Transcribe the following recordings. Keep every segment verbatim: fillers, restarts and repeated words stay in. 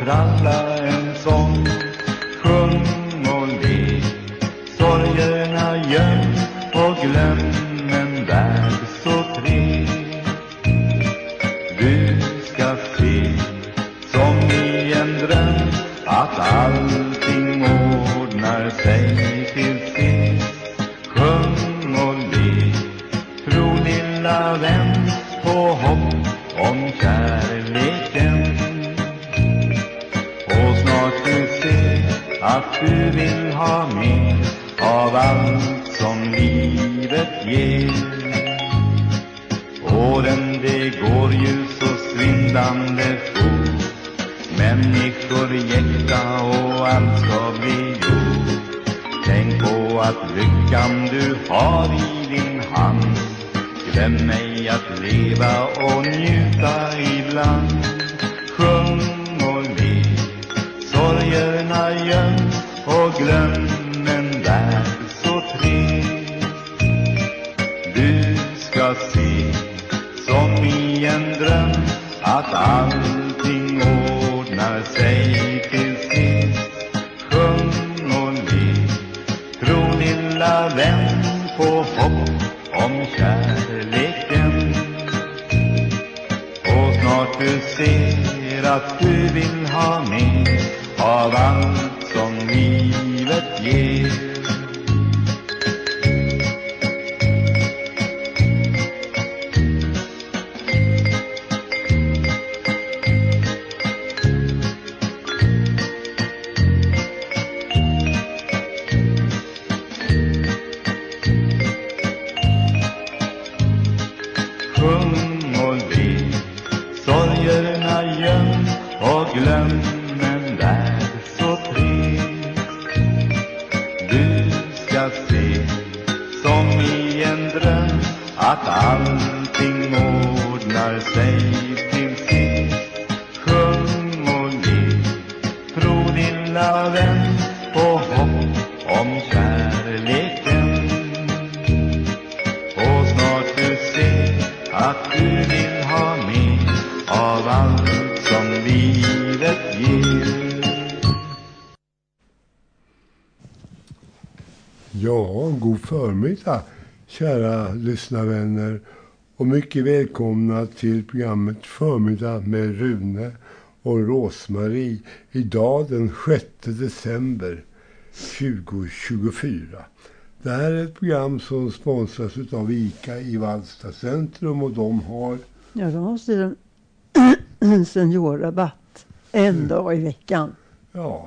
tralla en sång. Sjung och le, sorgerna göm och glöm en värld så tre. Du ska se som i en dröm att allting ordnar sig till sist. Sjung och le, tro lilla vän på hopp om kärleken. Och snart du ser att du vill ha mer av allt som livet ger. Åren det går ju så svindande fort, människor jäkta och allt ska bli gjort. Tänk på att lyckan du har i din hand. Glöm mig att leva och njuta ibland. Sjung och le, sorgerna göm och glöm en värld så tre. Du ska se som i en dröm att allting ordnar sig till sist. Sjung och le, tro lilla vän på hopp om kärleken. Och snart du ser att du vill ha mer av allt som livet ger. Glöm en värld så trist. Du ska se som i en dröm att allting ordnar sig till sist. Sjung och le, tro lilla vän på hopp om kärleken. Och snart du ser att du vill ha mer av allt som livet ger. Ja, god förmiddag kära lyssnarvänner och mycket välkomna till programmet Förmiddag med Rune och Rosmarie idag den sjätte december tjugo tjugofyra. Det här är ett program som sponsras av ICA i Vallsta centrum och de har... Ja, de har sedan seniorrabatt en dag i veckan. Ja.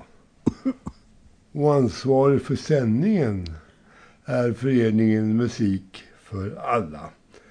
Och ansvarig för sändningen är föreningen Musik för alla.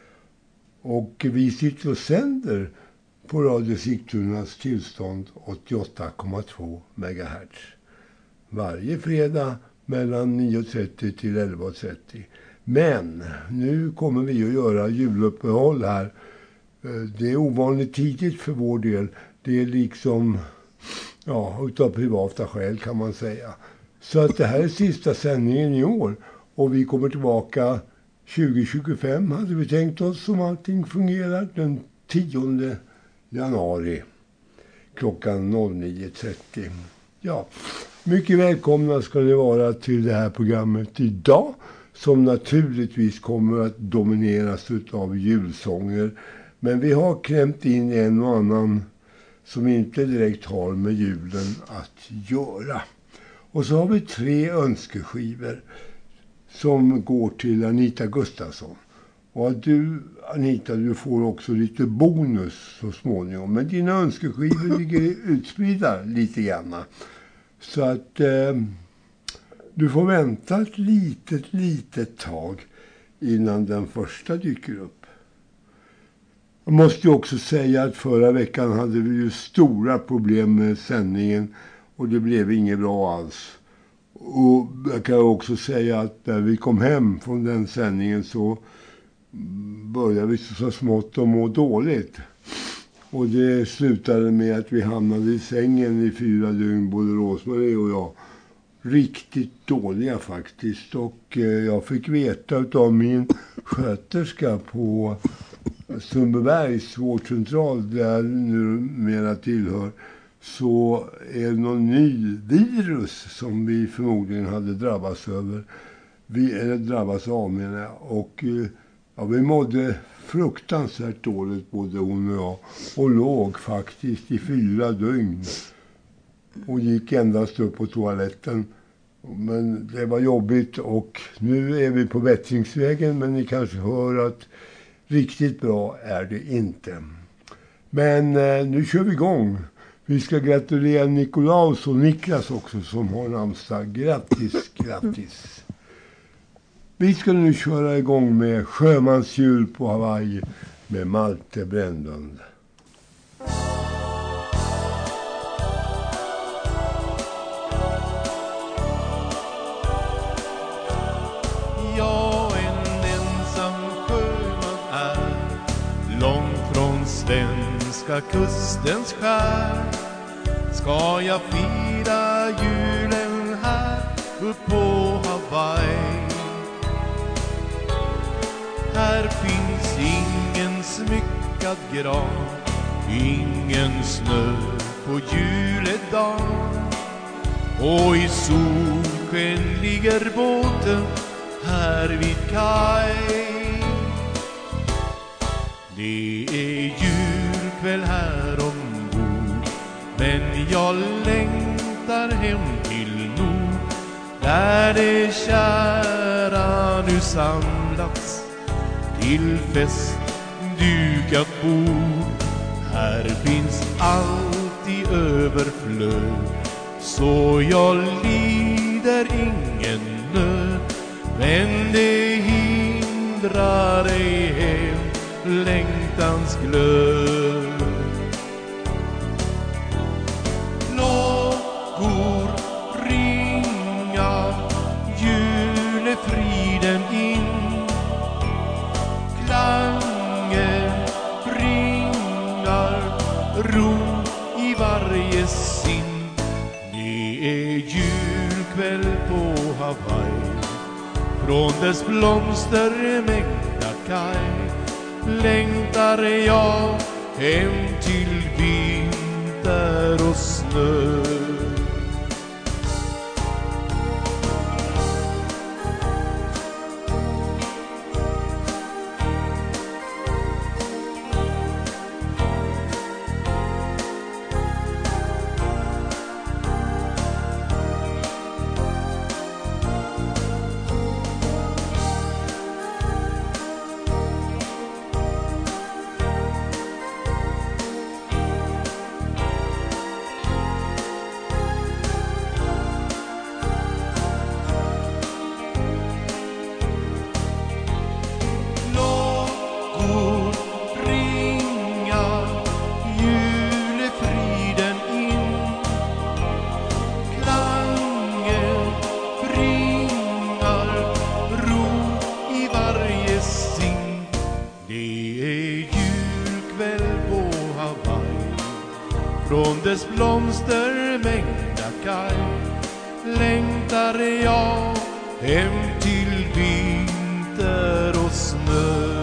Och vi sitter och sänder på Radio Sigtunas tillstånd åttioåtta komma två megahertz. Varje fredag mellan nio och trettio till elva och trettio. Men nu kommer vi att göra juluppehåll här. Det är ovanligt tidigt för vår del. Det är liksom, ja, utav privata skäl kan man säga. Så att det här är sista sändningen i år. Och vi kommer tillbaka tjugo tjugofem hade vi tänkt oss om allting fungerar. Den tionde januari klockan nio trettio. Ja, mycket välkomna ska ni vara till det här programmet idag. Som naturligtvis kommer att domineras av julsånger. Men vi har klämt in en och annan som inte direkt har med julen att göra. Och så har vi tre önskeskivor som går till Anita Gustafsson. Och du, Anita, du får också lite bonus så småningom. Men dina önskeskivor ligger utspridda lite grann. Så att eh, du får vänta ett litet, litet tag innan den första dyker upp. Jag måste ju också säga att förra veckan hade vi ju stora problem med sändningen och det blev inget bra alls. Och jag kan också säga att när vi kom hem från den sändningen så började vi så smått att må dåligt. Och det slutade med att vi hamnade i sängen i fyra dygn, både Rosmarie och jag. Riktigt dåliga faktiskt. Och jag fick veta av min sköterska på Sundbybergs vårdcentral där jag numera tillhör, så är det någon ny virus som vi förmodligen hade drabbats över. Vi är drabbats av menar jag. Och ja, vi mådde fruktansvärt dåligt både hon och jag. Och låg faktiskt i fyra dygn. Och gick endast upp på toaletten. Men det var jobbigt och nu är vi på bättringsvägen. Men ni kanske hör att riktigt bra är det inte. Men eh, nu kör vi igång. Vi ska gratulera Nikolaus och Niklas också som har namnsdag. Grattis, grattis. Vi ska nu köra igång med Sjömansjul på Hawaii med Malte Brändlund. Jag en ensam sjöman är, långt från svenska kustens skär. Ska jag fira julen här upp på Hawaii? Här finns ingen smyckad gran, ingen snö på juledagen. Och i solsken ligger båten här vid kaj. Det är julkväll här ombord, men jag längtar hem till nord, där de kära nu samlats till fest dukat bord. Här finns allt i överflöd, så jag lider ingen nöd. Men det hindrar ej hem längtans glöd. Klockor ringa, julefriden in. Klanger bringar ro i varje sin. Det är julkväll på Hawaii, från dess blomstermängda kaj längtar jag hem till vinter och snö. Från dess blomstermängda kaj längtar jag hem till vinter och snö.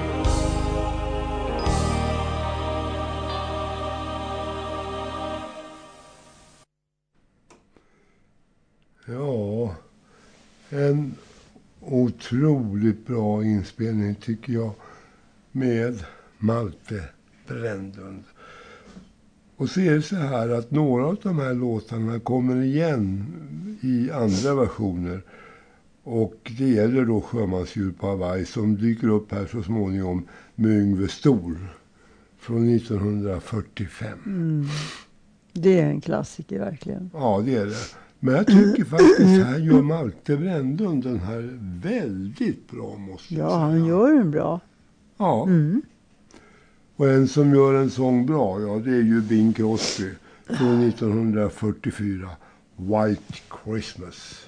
Ja, en otroligt bra inspelning tycker jag med Malte Brändlund. Och så är det så här att några av de här låtarna kommer igen i andra versioner. Och det gäller då Sjömansjul på Hawaii som dyker upp här så småningom med Yngve Stor från nittonhundrafyrtiofem. Mm. Det är en klassiker verkligen. Ja, det är det. Men jag tycker faktiskt här gör Malte Brändlund den här väldigt bra, måste jag Ja, säga. han gör den bra. Ja. Mm. Och en som gör en sång bra, ja, det är ju Bing Crosby från nittonhundrafyrtiofyra, White Christmas.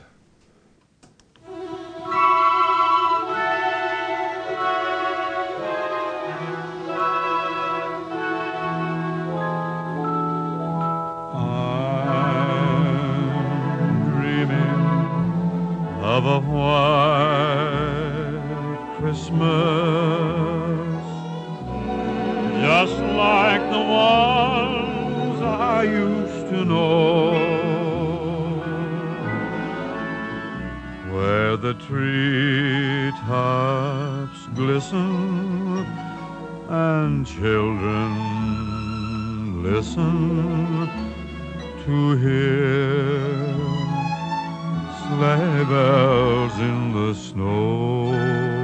Of a white Christmas, just like the ones I used to know, where the treetops glisten and children listen to hear sleigh bells in the snow.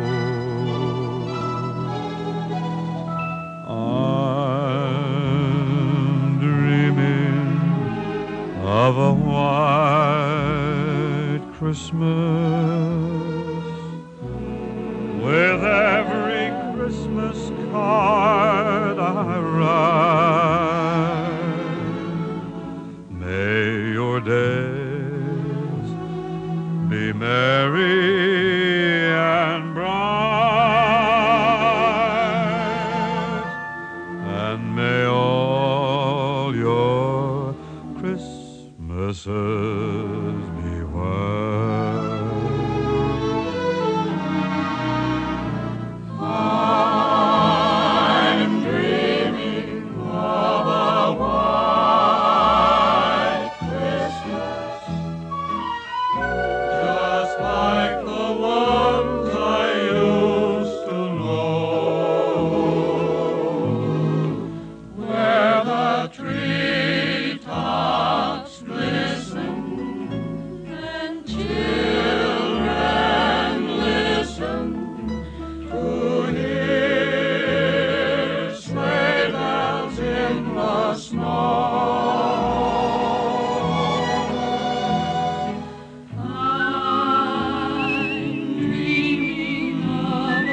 I'm dreaming of a white Christmas, with every Christmas card I write. May your days be merry and bright, and may all your Christmases be white. I'm dreaming of a white Christmas, just like the ones I used to know, where the treetops glisten and children listen to hear sleigh bells in the snow. I'm dreaming of a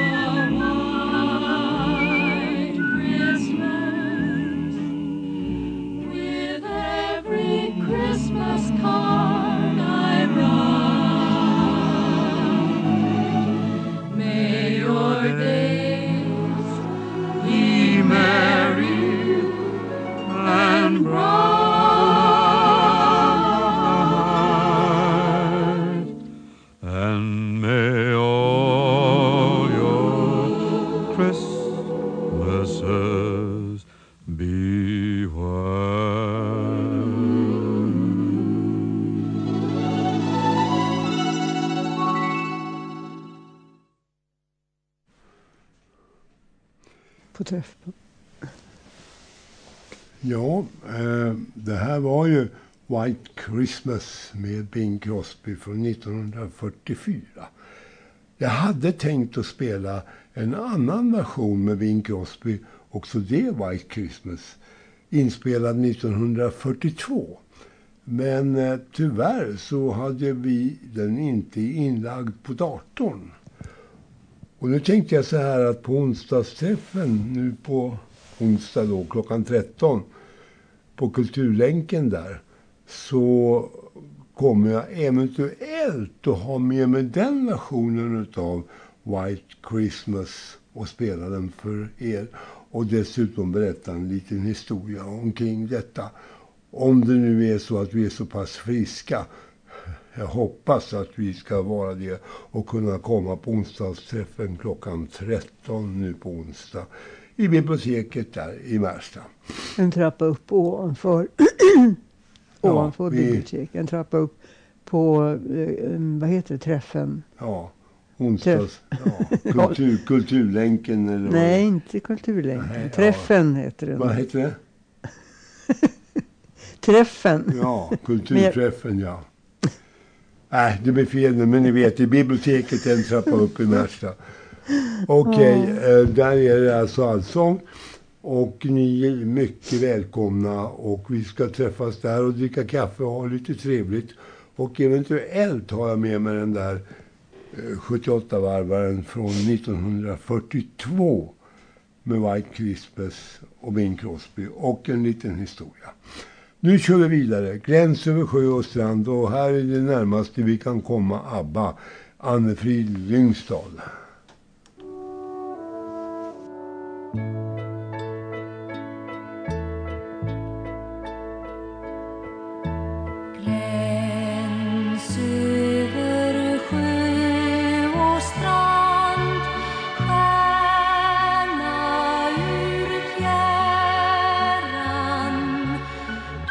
white Christmas, with every Christmas card I write. May your days be merry and bright, and may all your Christmases be white. På träffpunkt. Ja, eh, det här var ju White Christmas med Bing Crosby från nittonhundrafyrtiofyra. Jag hade tänkt att spela en annan version med Bing Crosby, också det White Christmas, inspelad nittonhundrafyrtiotvå. Men eh, tyvärr så hade vi den inte inlagd på datorn. Och nu tänkte jag så här att på onsdagsträffen, nu på onsdag då, klockan tretton, på Kulturlänken där, så kommer jag eventuellt att ha med mig den versionen av White Christmas och spela den för er. Och dessutom berätta en liten historia omkring detta. Om det nu är så att vi är så pass friska. Jag hoppas att vi ska vara det och kunna komma på onsdagsträffen klockan tretton nu på onsdag i biblioteket där i Märsta. En trappa upp ovanför, ovanför Ja, vi- biblioteket. En trappa upp på, eh, vad heter det, träffen? Ja, onsdags, ja, kultur, kulturlänken eller Nej, inte Kulturlänken. Nej, ja. Träffen heter den. vad, vad heter det? Träffen. Ja, kulturträffen, ja. Nej, det blir fel nu, men ni vet, i biblioteket en trappa upp i Märsta. Okej, eh, där är det alltså allsång. Och ni är mycket välkomna och vi ska träffas där och dricka kaffe och ha lite trevligt. Och eventuellt har jag med mig den där eh, sjuttioåtta-varvaren från nittonhundrafyrtiotvå med White Christmas och Bing Crosby och en liten historia. Nu kör vi vidare. Gräns över sjö och strand och här är det närmaste vi kan komma ABBA, Anne-Frid Lyngstad. Gräns över sjö och strand, stjärna ur fjärran,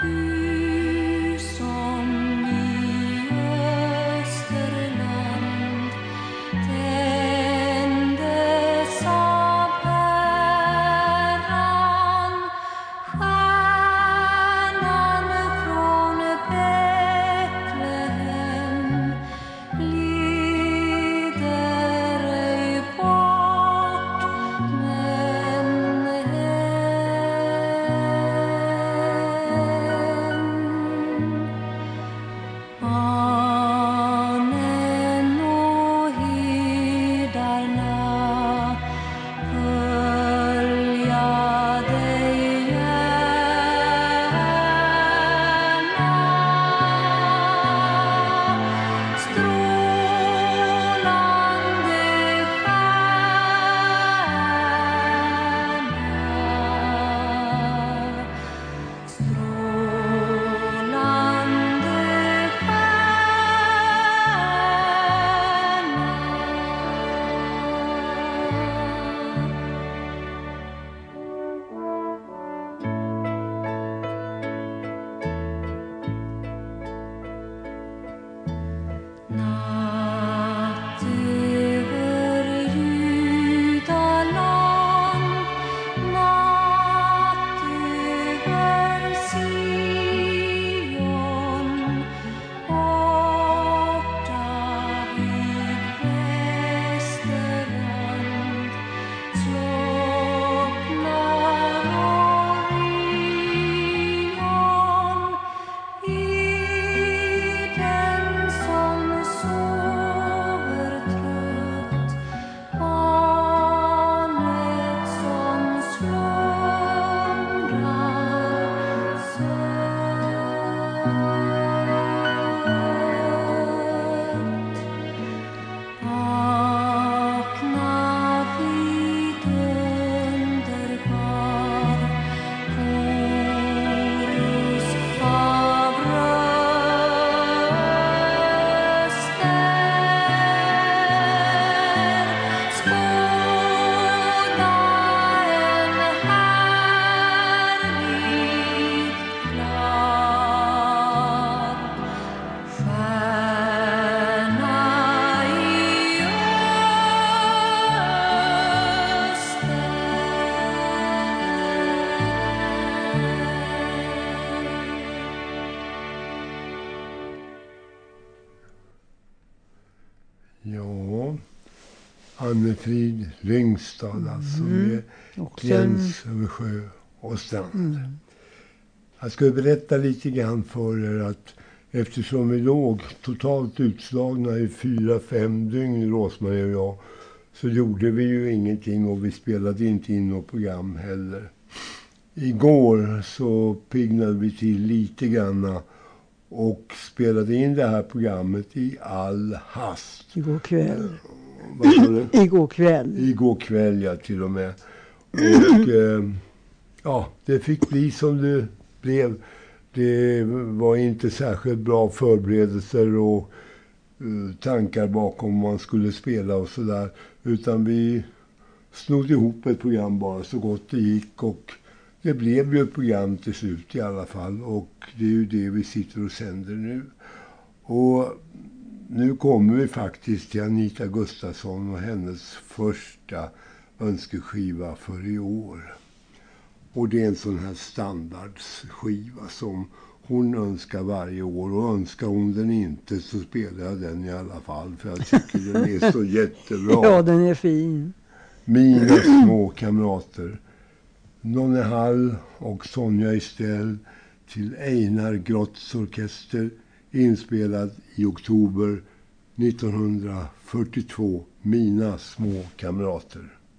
Annefrid Lyngstad, alltså Mm. med Och sen, gräns över sjö och strand. mm. Jag ska berätta lite grann för er att eftersom vi låg totalt utslagna i fyra, fem dygn, Rosmarie och jag, så gjorde vi ju ingenting och vi spelade inte in något program heller. Igår så pignade vi till lite grann och spelade in det här programmet i all hast. Igår kväll. Vad sa du? Igår kväll. Igår kväll, ja, till och med. Och eh, ja, det fick bli som det blev. Det var inte särskilt bra förberedelser och uh, tankar bakom vad man skulle spela och sådär. Utan vi snodde ihop ett program bara så gott det gick, och det blev ju ett program till slut i alla fall. Och det är ju det vi sitter och sänder nu. Och nu kommer vi faktiskt till Anita Gustafsson och hennes första önskeskiva för i år. Och det är en sån här standardskiva som hon önskar varje år. Och önskar hon den inte så spelar jag den i alla fall. För jag tycker den är så jättebra. Ja, den är fin. Mina små kamrater. Nonne Hall och Sonja Estelle till Einar Grotts orkester. Inspelad i oktober nittonhundrafyrtiotvå. Mina små kamrater.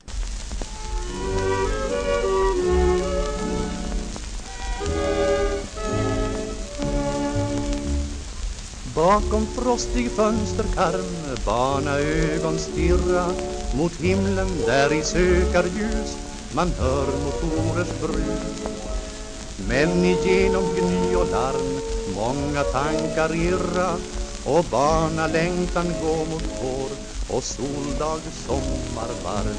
Bakom frostig fönsterkarm barna ögon stirra mot himlen där i sökar ljus man hör motorers brus. Men igenom gny och larm många tankar irra och barna längtan gå mot vår och soldag sommarvarm.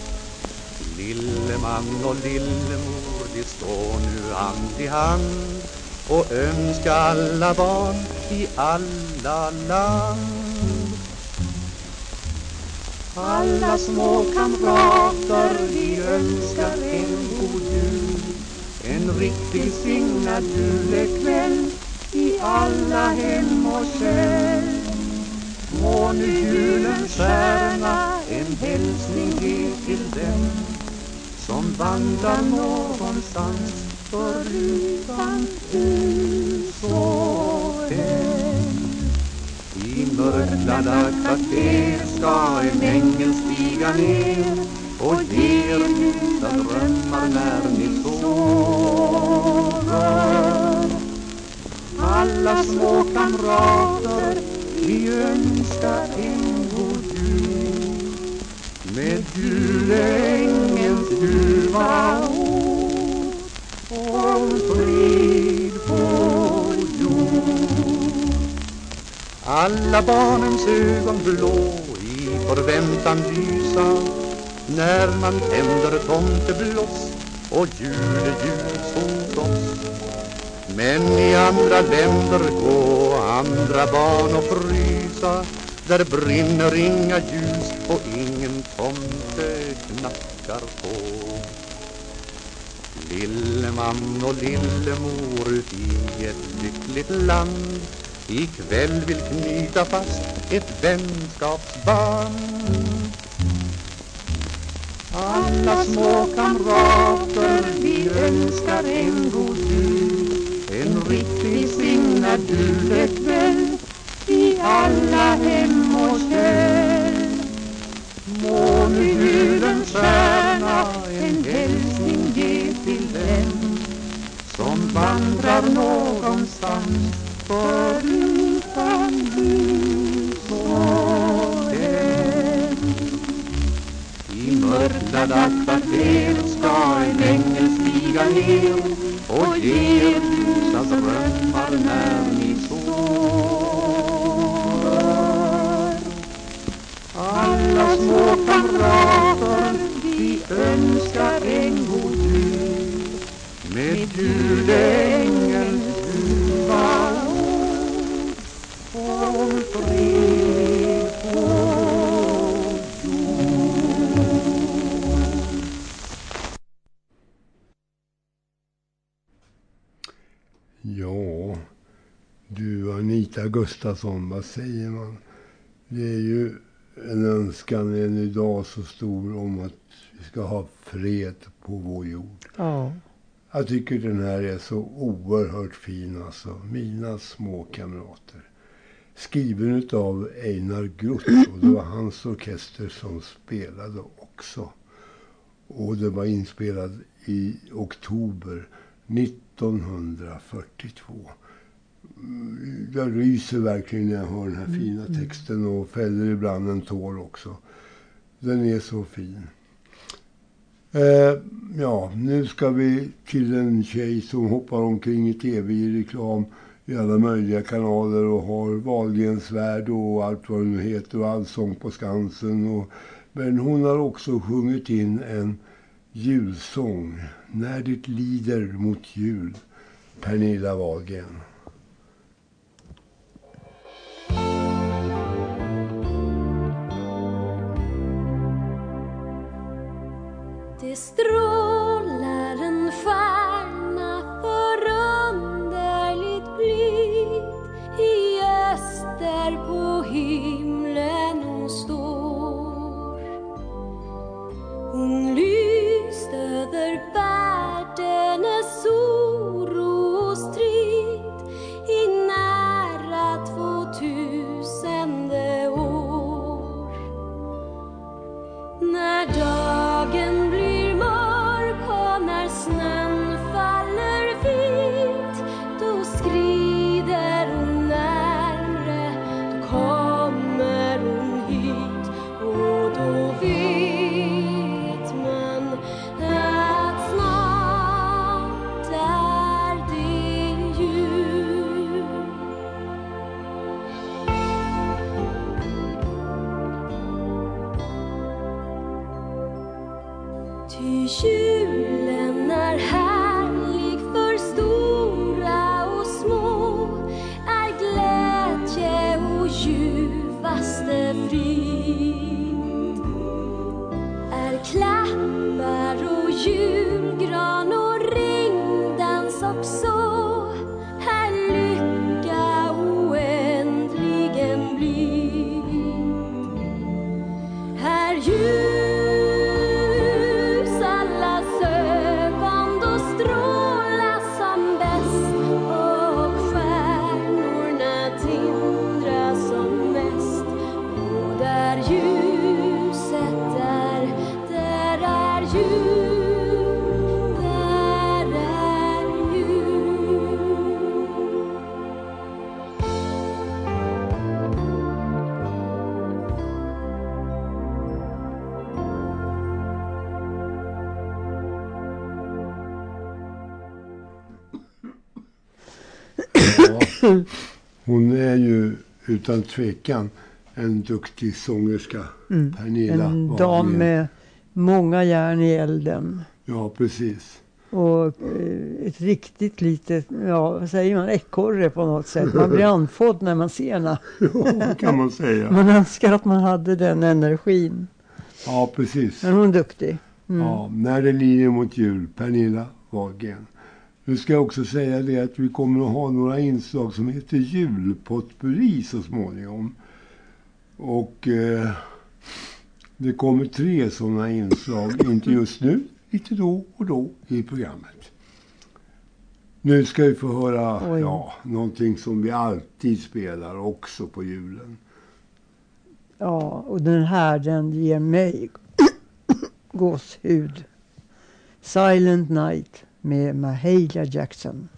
Lilleman och lillemor de står nu hand i hand och önska alla barn i alla land. Alla små kamrater vi önskar en god jul, en riktig signad julekväll i alla hem och kväll. Må nu julens stjärna en hälsning ge till dem som vandrar någonstans förutan hus och hem. I mörklada kvarter ska en ängel stiga ner och ge er ljusa drömmar när ni sover. Alla små kamrater vi önskar en god jul med julängens ljuva ord om frid på jord. Alla barnens ögon blå i förväntan lysa när man tänder tomtebloss och juleljus hos oss. Men i andra länder gå andra barn och frysa, där brinner inga ljus och ingen tomte knackar på. Lilleman och lillemor ut i ett lyckligt land ikväll vill knyta fast ett vänskapsband. Alla små kamrater vi önskar en god jul, en riktig signad julekväll i alla hem och kväll. Må nu julens stjärna en hälsning ge till dem som vandrar någonstans förutan hus och hem. I mörklada kvarter ska en ängel stiga ner och ge er ljusa drömmar när ni sover. Alla små kamrater vi önskar en god jul med julängens ljuva ord om frid på jord. Ja, du Anita Gustafsson, vad säger man? Det är ju en önskan än idag så stor om att vi ska ha fred på vår jord. Ja. Jag tycker den här är så oerhört fin, alltså. Mina små kamrater. Skriven av Einar Grutt, och det var hans orkester som spelade också. Och det var inspelad i oktober nittonhundrafyrtiotvå. Jag ryser verkligen när jag hör den här fina texten och fäller ibland en tår också. Den är så fin. Eh, ja, nu ska vi till en tjej som hoppar omkring i tv i reklam i alla möjliga kanaler och har Wahlgrens värld och allt vad den heter och Allsång på Skansen. Och, men hon har också sjungit in en julsång, När det lider mot jul, Pernilla Wahlgren. Det strålar en stjärna förunderligt blid. I öster på himlen hon står. Hon lyst över världens oro och strid i nära tvåtusende år. När dagen blir mörk och när snön faller vit, då skrider hon närmre, då kommer hon hit. Och då vet man att snart är det jul. Ty julen är härlig för stora och små, är glädje och ljuvaste frid. Är klappar och julgran och ringdans också, är lycka oändligen blid. Här jul Hon är ju utan tvekan en duktig sångerska, mm. Pernilla En Wahlgren. dam med många järn i elden. Ja, precis. Och eh, ett riktigt litet, ja, vad säger man, ekorre på något sätt. Man blir andfådd när man ser henne. Ja, kan man säga. Man önskar att man hade den energin. Ja, precis. Men hon är duktig. Mm. Ja, När det lider mot jul, Pernilla Wahlgren. Nu ska jag också säga det att vi kommer att ha några inslag som heter julpotpurri så småningom. Och eh, det kommer tre sådana inslag, inte just nu, lite då och då i programmet. Nu ska vi få höra ja, någonting som vi alltid spelar också på julen. Ja, och den här den ger mig gåshud. Silent Night med Mahalia Jackson.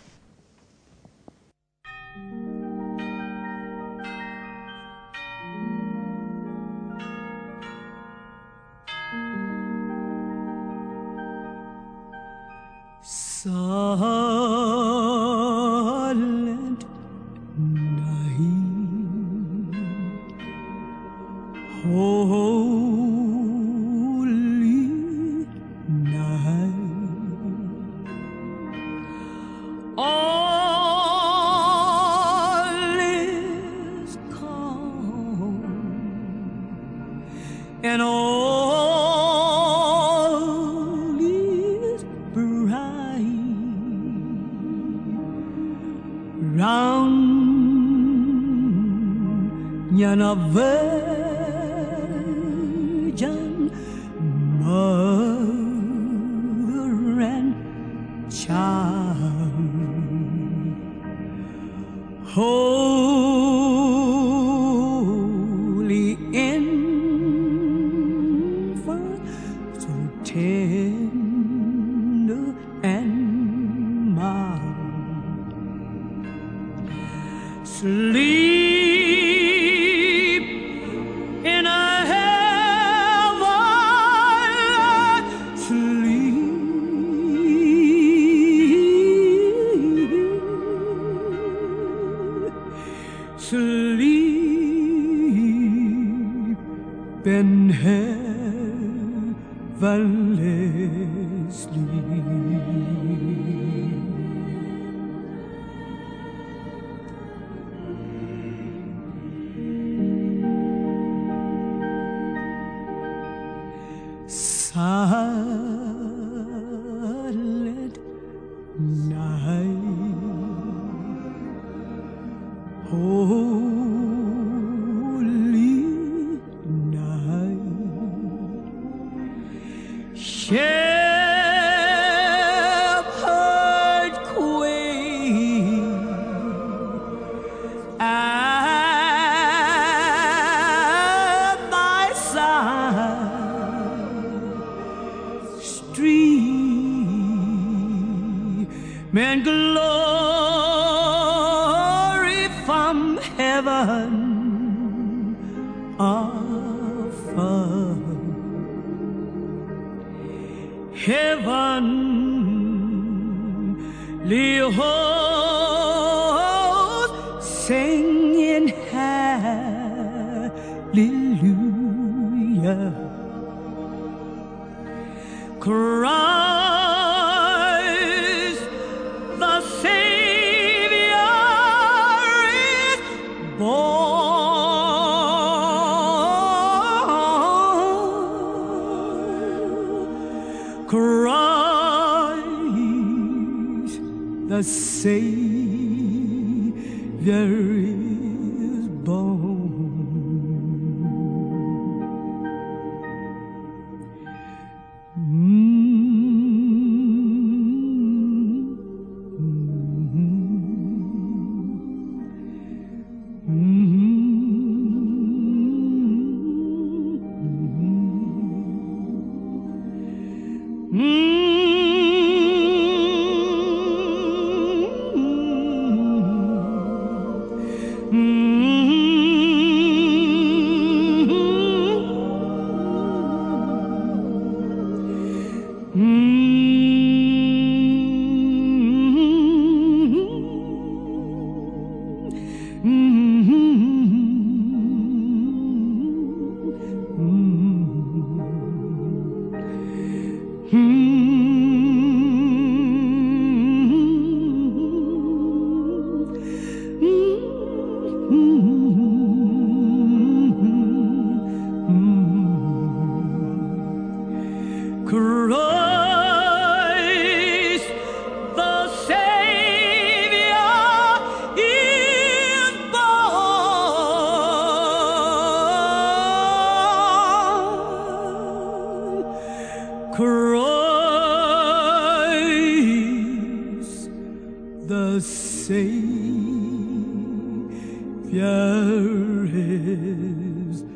Silent night, holy night, all is calm and all is bright round Janavägen mother and child. Holy infant, so tender and mild. Sleep in a heaven, sleep, sleep in heavenly sleep. Silent night, holy night, shepherd queen at thy side, stream and glory from heaven afar. Heavenly hosts singing hallelujah. Christ the Savior is born. Christ the Savior is born. Christ the Savior is born. Christ the Savior is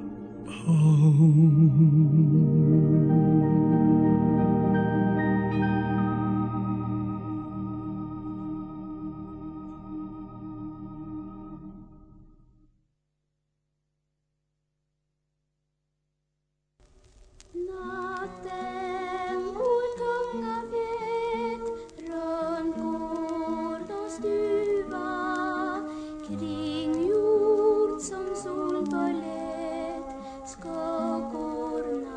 Natten går tunga vet, runt gård och stuva, kring jord som sol förlät, skuggorna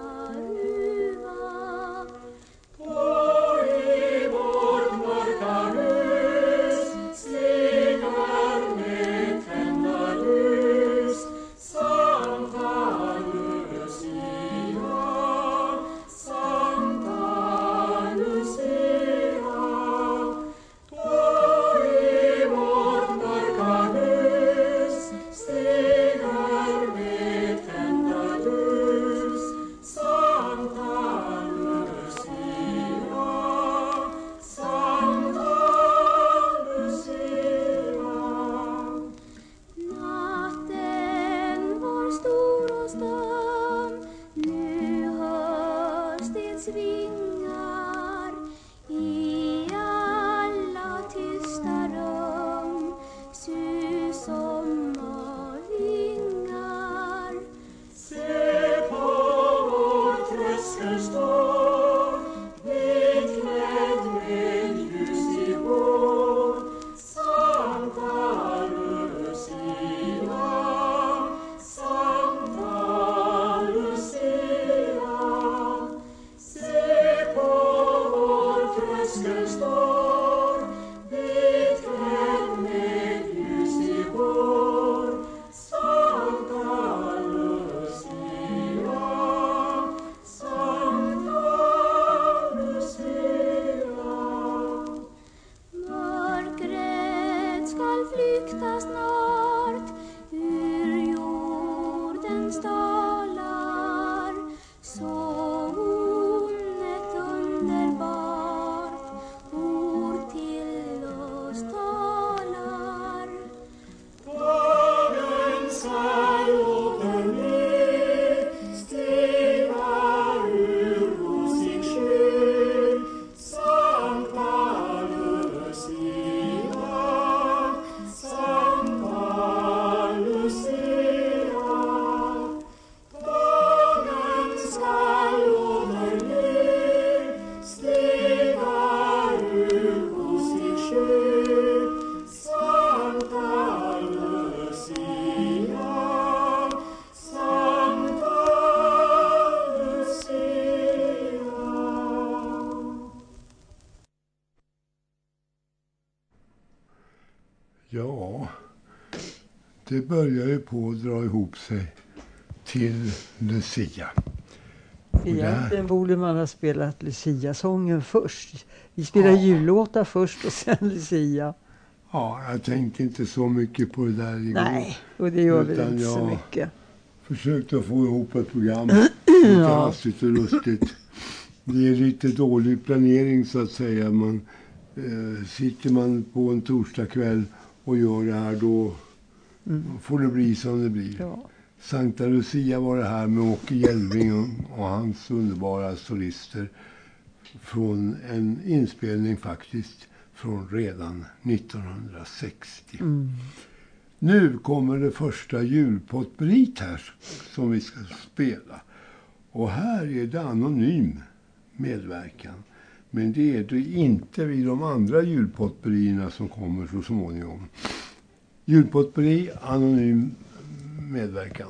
Ja, det börjar ju på att dra ihop sig till Lucia. Egentligen borde man ha spelat Lucia-sången först. Vi spelar ja. jullåtar först och sen Lucia. Ja, jag tänkte inte så mycket på det där igår. Nej, och det gör vi inte så mycket. Försökte få ihop ett program. Lite ja. hastigt och lustigt. Det är lite dålig planering så att säga. Man, eh, sitter man på en torsdagkväll och gör det här, då mm. får det bli som det blir. Ja. Sankta Lucia var det här med Åke Hjelming och, och hans underbara solister från en inspelning faktiskt från redan nittonhundrasextio. Mm. Nu kommer det första julpotteriet här som vi ska spela. Och här är det anonym medverkan. Men det är det inte vid de andra julpotterierna som kommer så småningom. Julpotteri, anonym medverkan.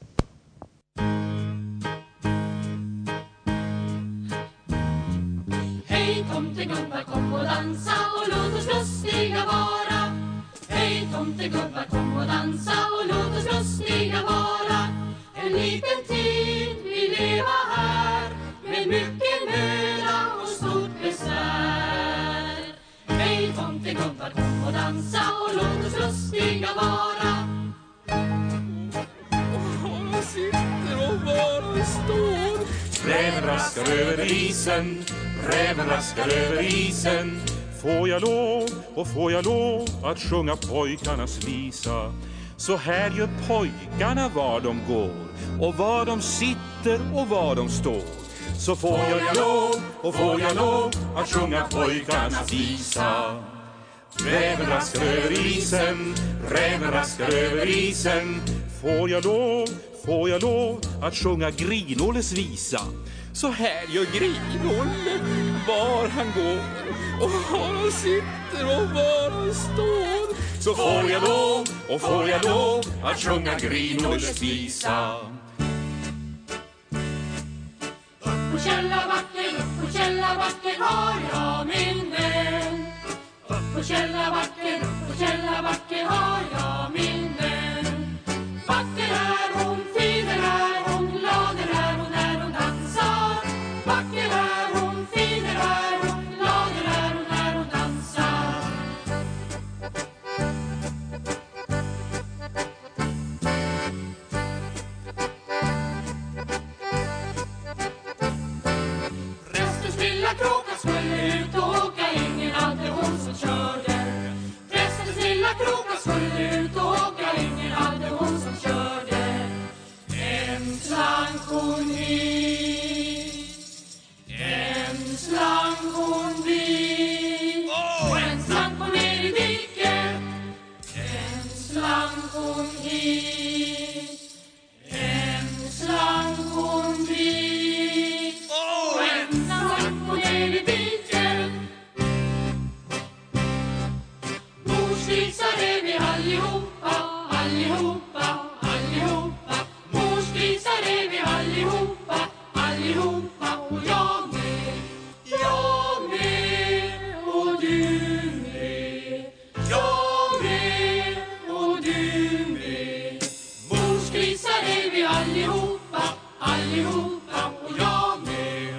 Hej tomtegubbar, kom och dansa och låt oss lustiga vara. Hej tomtegubbar, kom och dansa och låt oss lustiga vara. En liten tid vi leva här med mycket möda och stort besvär. Hej tomtegubbar, kom och dansa och låt oss lustiga vara. Och sitter och var och står. Räven raskar över isen, räven raskar över isen. Får jag lov och får jag lov att sjunga pojkarnas visa. Så här gör pojkarna var de går och var de sitter och var de står. Så får jag lov och får jag lov att sjunga pojkarnas visa. Räven raskar över isen, räven raskar över isen. Får jag lov, får jag lov att sjunga Grinåles visa. Så här gör Grinåle var han går och var han sitter och var han står. Så får jag lov och får jag lov att sjunga Grinåles visa. Upp på källarbacken, upp på källarbacken har jag min vän. Upp på källarbacken, upp på källarbacken har jag min vän. Vacker är hon, fin är hon, glad är hon när hon dansar. Vacker är hon, fin är hon, glad är hon när hon dansar. Prästens lilla kråka skulle ut och åka, ingen hade hon som körde. Prästens lilla kråka skulle ut och åka, ingen hade hon som körde. En slank hon hit, en slank hon dit, och en slank hon ner i diket. En slank hon hit, en slank hon dit, och en slank hon ner i diket. Morsgrisar är vi allihopa, allihopa, allihopa. Morsgrisar är vi allihopa, allihopa. Och jag med, jag med, och du med. Jag med, och du med. Morsgrisar är vi allihopa, allihopa. Och jag med.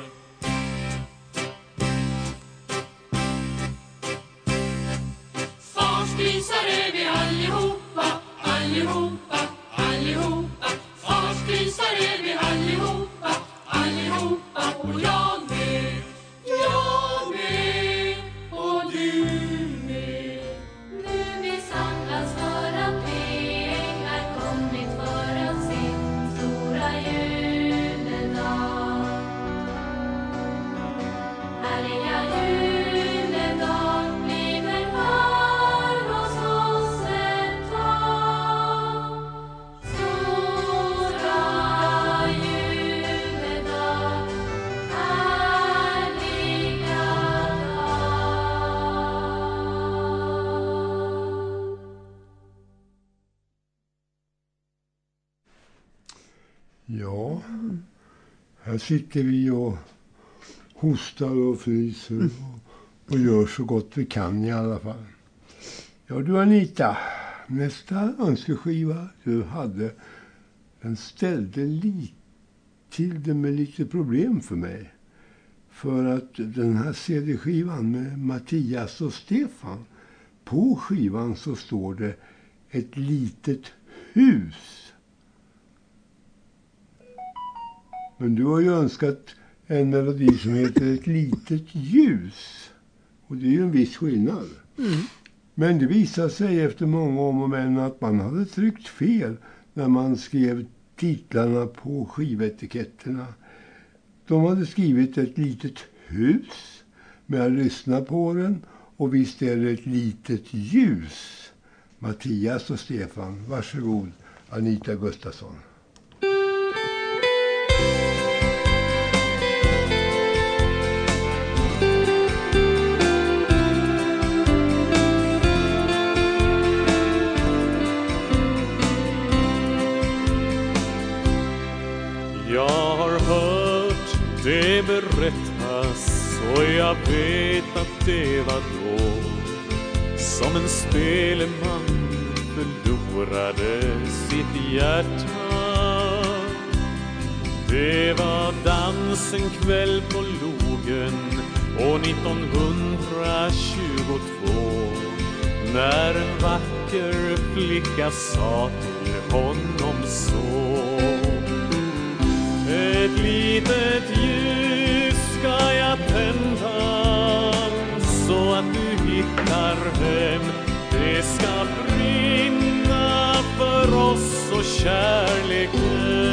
Farsgrisar är vi allihopa, allihopa, allihopa. Farsgrisar är vi allihopa, allihopa. Och jag med, jag med, och du med. Nu vi samlas för att vi änglar kommit för att se stora juledag. Härliga juledag blir väl här hos oss ett tag. Stora juledag, härliga dag. Ja, här sitter vi och hostar och fryser och, och gör så gott vi kan i alla fall. Ja du Anita, nästa önskeskiva du hade, den ställde lite till det med lite problem för mig. För att den här C D-skivan med Mattias och Stefan, på skivan så står det ett litet hus. Men du har ju önskat en melodi som heter ett litet ljus. Och det är ju en viss skillnad. Mm. Men det visade sig efter många om och men att man hade tryckt fel när man skrev titlarna på skivetiketterna. De hade skrivit ett litet hus, men jag lyssnade på den och visst är det ett litet ljus. Mattias och Stefan, varsågod Anita Gustafsson. Jag har hört det berättas och jag vet att det var då som en speleman förlorade sitt hjärta. Det var dans en kväll på Logen år nittonhundratjugotvå när en vacker flicka sa till honom så: ett litet ljus ska jag tända så att du hittar hem. Det ska brinna för oss och kärleken.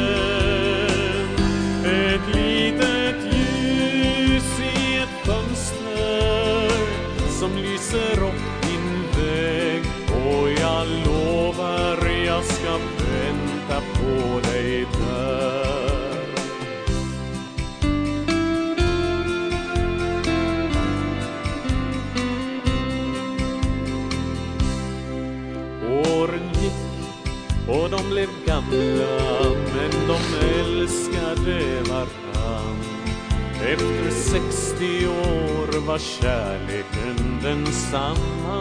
Ett litet ljus i ett fönster som lyser upp din väg. Och jag lovar jag ska vänta på dig där. Och de blev gamla, men de älskade varann. Efter sextio år var kärleken densamma.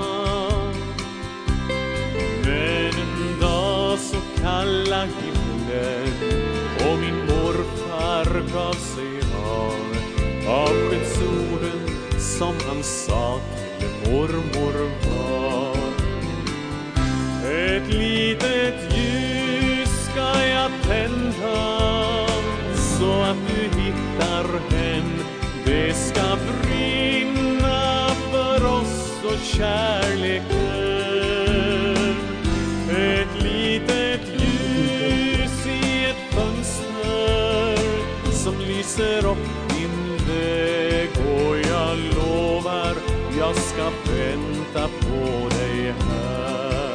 Men en dag så kalla himlen och min morfar gav sig av avskedsorden som han sa till mormor var: ett litet ljus ska jag tända så att du hittar hem. Det ska brinna för oss och kärleken. Ett litet ljus i ett fönster som lyser upp din väg. Och jag lovar jag ska vänta på dig här.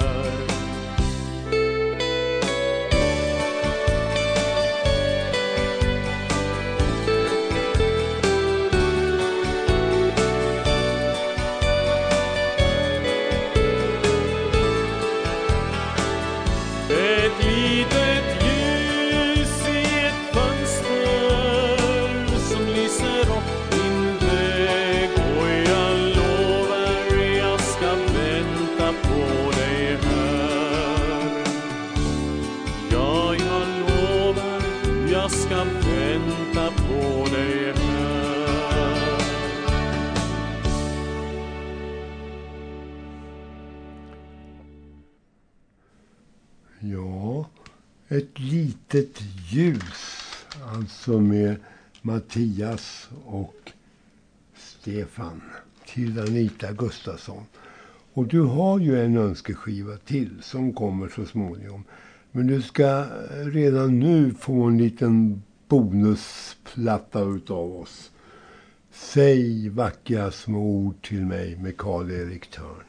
Ja, ett litet ljus, alltså med Mattias och Stefan till Anita Gustafsson. Och du har ju en önskeskiva till som kommer så småningom. Men du ska redan nu få en liten bonusplatta utav oss. Säg vackra små ord till mig med Karl-Erik Törn.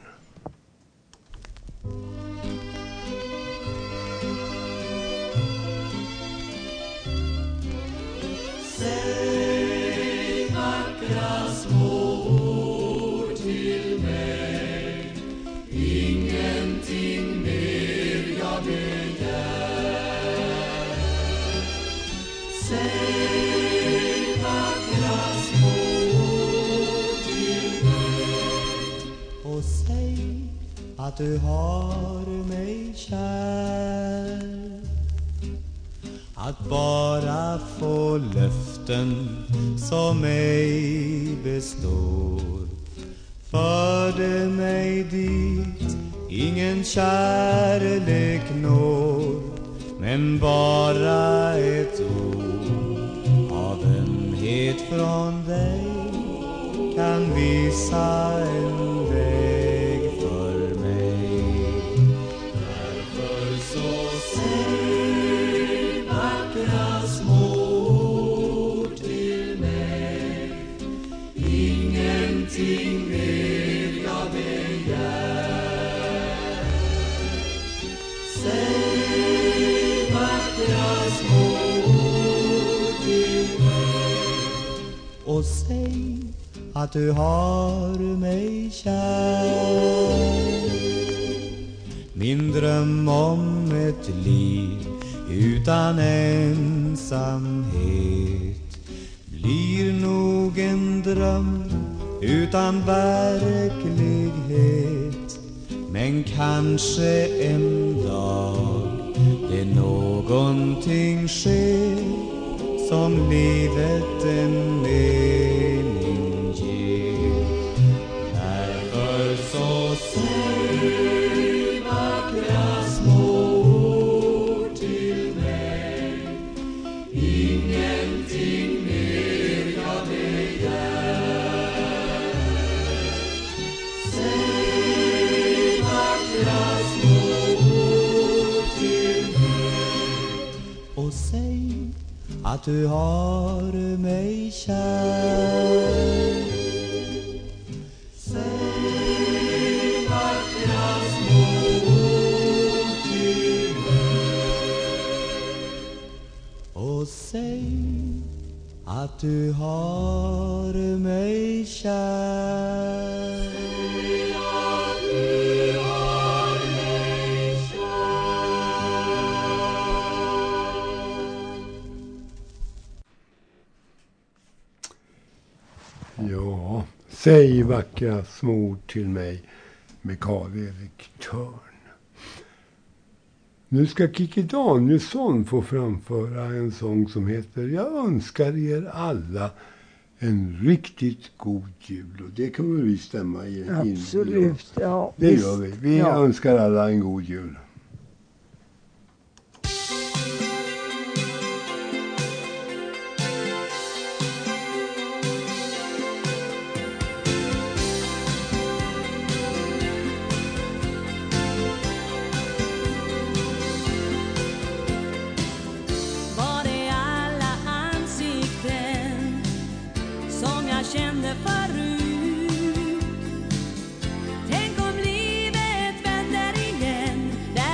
Säg vackra små ord till mig, ingenting mer jag begär. Säg vackra små ord till mig och säg att du har mig kär. Att bara få löften som ej består förde mig dit ingen kärlek når, men bara ett ord av ömhet från dig kan visa en väg för mig. Därför så säg vackra små ord till mig, ingenting mer jag begär. Säg vackra små ord till mig och säg att du har mig kär. Min dröm om ett liv utan ensamhet blir nog en dröm utan verklighet. Men kanske en dag det någonting sker som livet en mening ger. Därför så säg vackra små ord till mig, ingenting mer jag begär. Säg vackra små ord till mig och säg att du har mig kär. Säg vackra små ord till mig och säg att du har mig kär. Säg att du har mig Ja, säg vackra små ord till mig med Karl-Erik Törn. Nu ska Kikki Danielsson få framföra en sång som heter Jag önskar er alla en riktigt god jul. Och det kommer vi stämma i. Absolut, ja. Det gör vi. Vi ja. önskar alla en god jul. Var är alla ansikten som jag kände förut? Tänk om livet vänder igen, där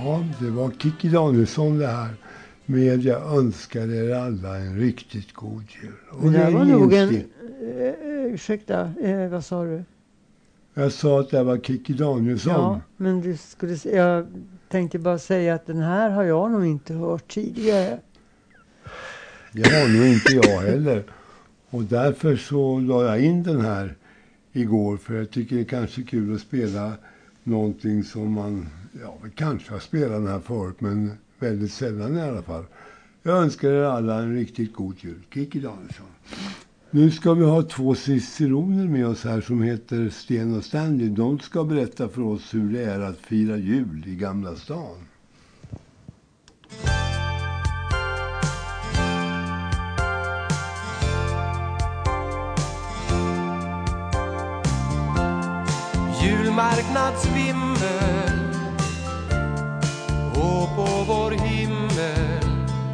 Ja, det var Kikki Danielsson det här. Med jag önskar er alla en riktigt god jul. Och Men det här det var nog en... instick- Eh, ursäkta, eh, vad sa du? Jag sa att det var Kikki Danielsson. Ja, men du skulle, se- jag tänkte bara säga att den här har jag nog inte hört tidigare. Det har nog inte jag heller. Och därför så la jag in den här igår. För jag tycker det är kanske kul att spela någonting som man, ja, kanske har spelat den här förut, men väldigt sällan i alla fall. Jag önskar er alla en riktigt god jul. Kikki Danielsson. Nu ska vi ha två ciceroner med oss här som heter Sten och Stanley. De ska berätta för oss hur det är att fira jul i Gamla stan. Julmarknadsvimmel och på vår himmel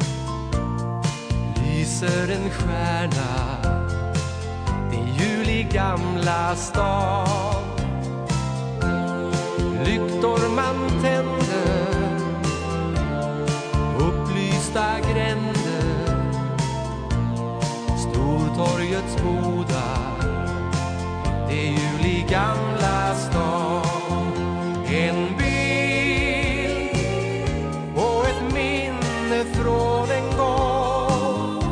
lyser en stjärna. Det är jul i Gamla stan. Lyktor man tänder, upplysta gränder, Stortorgets bodar. Det är jul i Gamla stan. En bild och ett minne från en gång.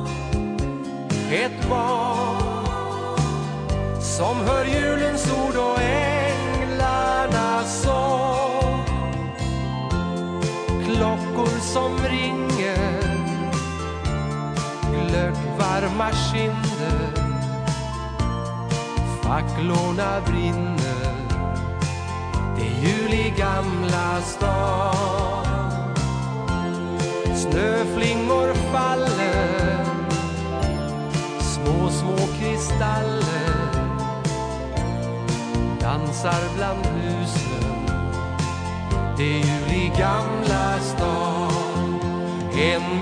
Ett barn som hör julens ord och änglarnas sång. Klockor som ringer, glöggvarma kinder, facklorna brinner. Det är jul i Gamla stan. Snöflingor faller, små små kristaller dansar bland husen. Det är jul i Gamla stan. En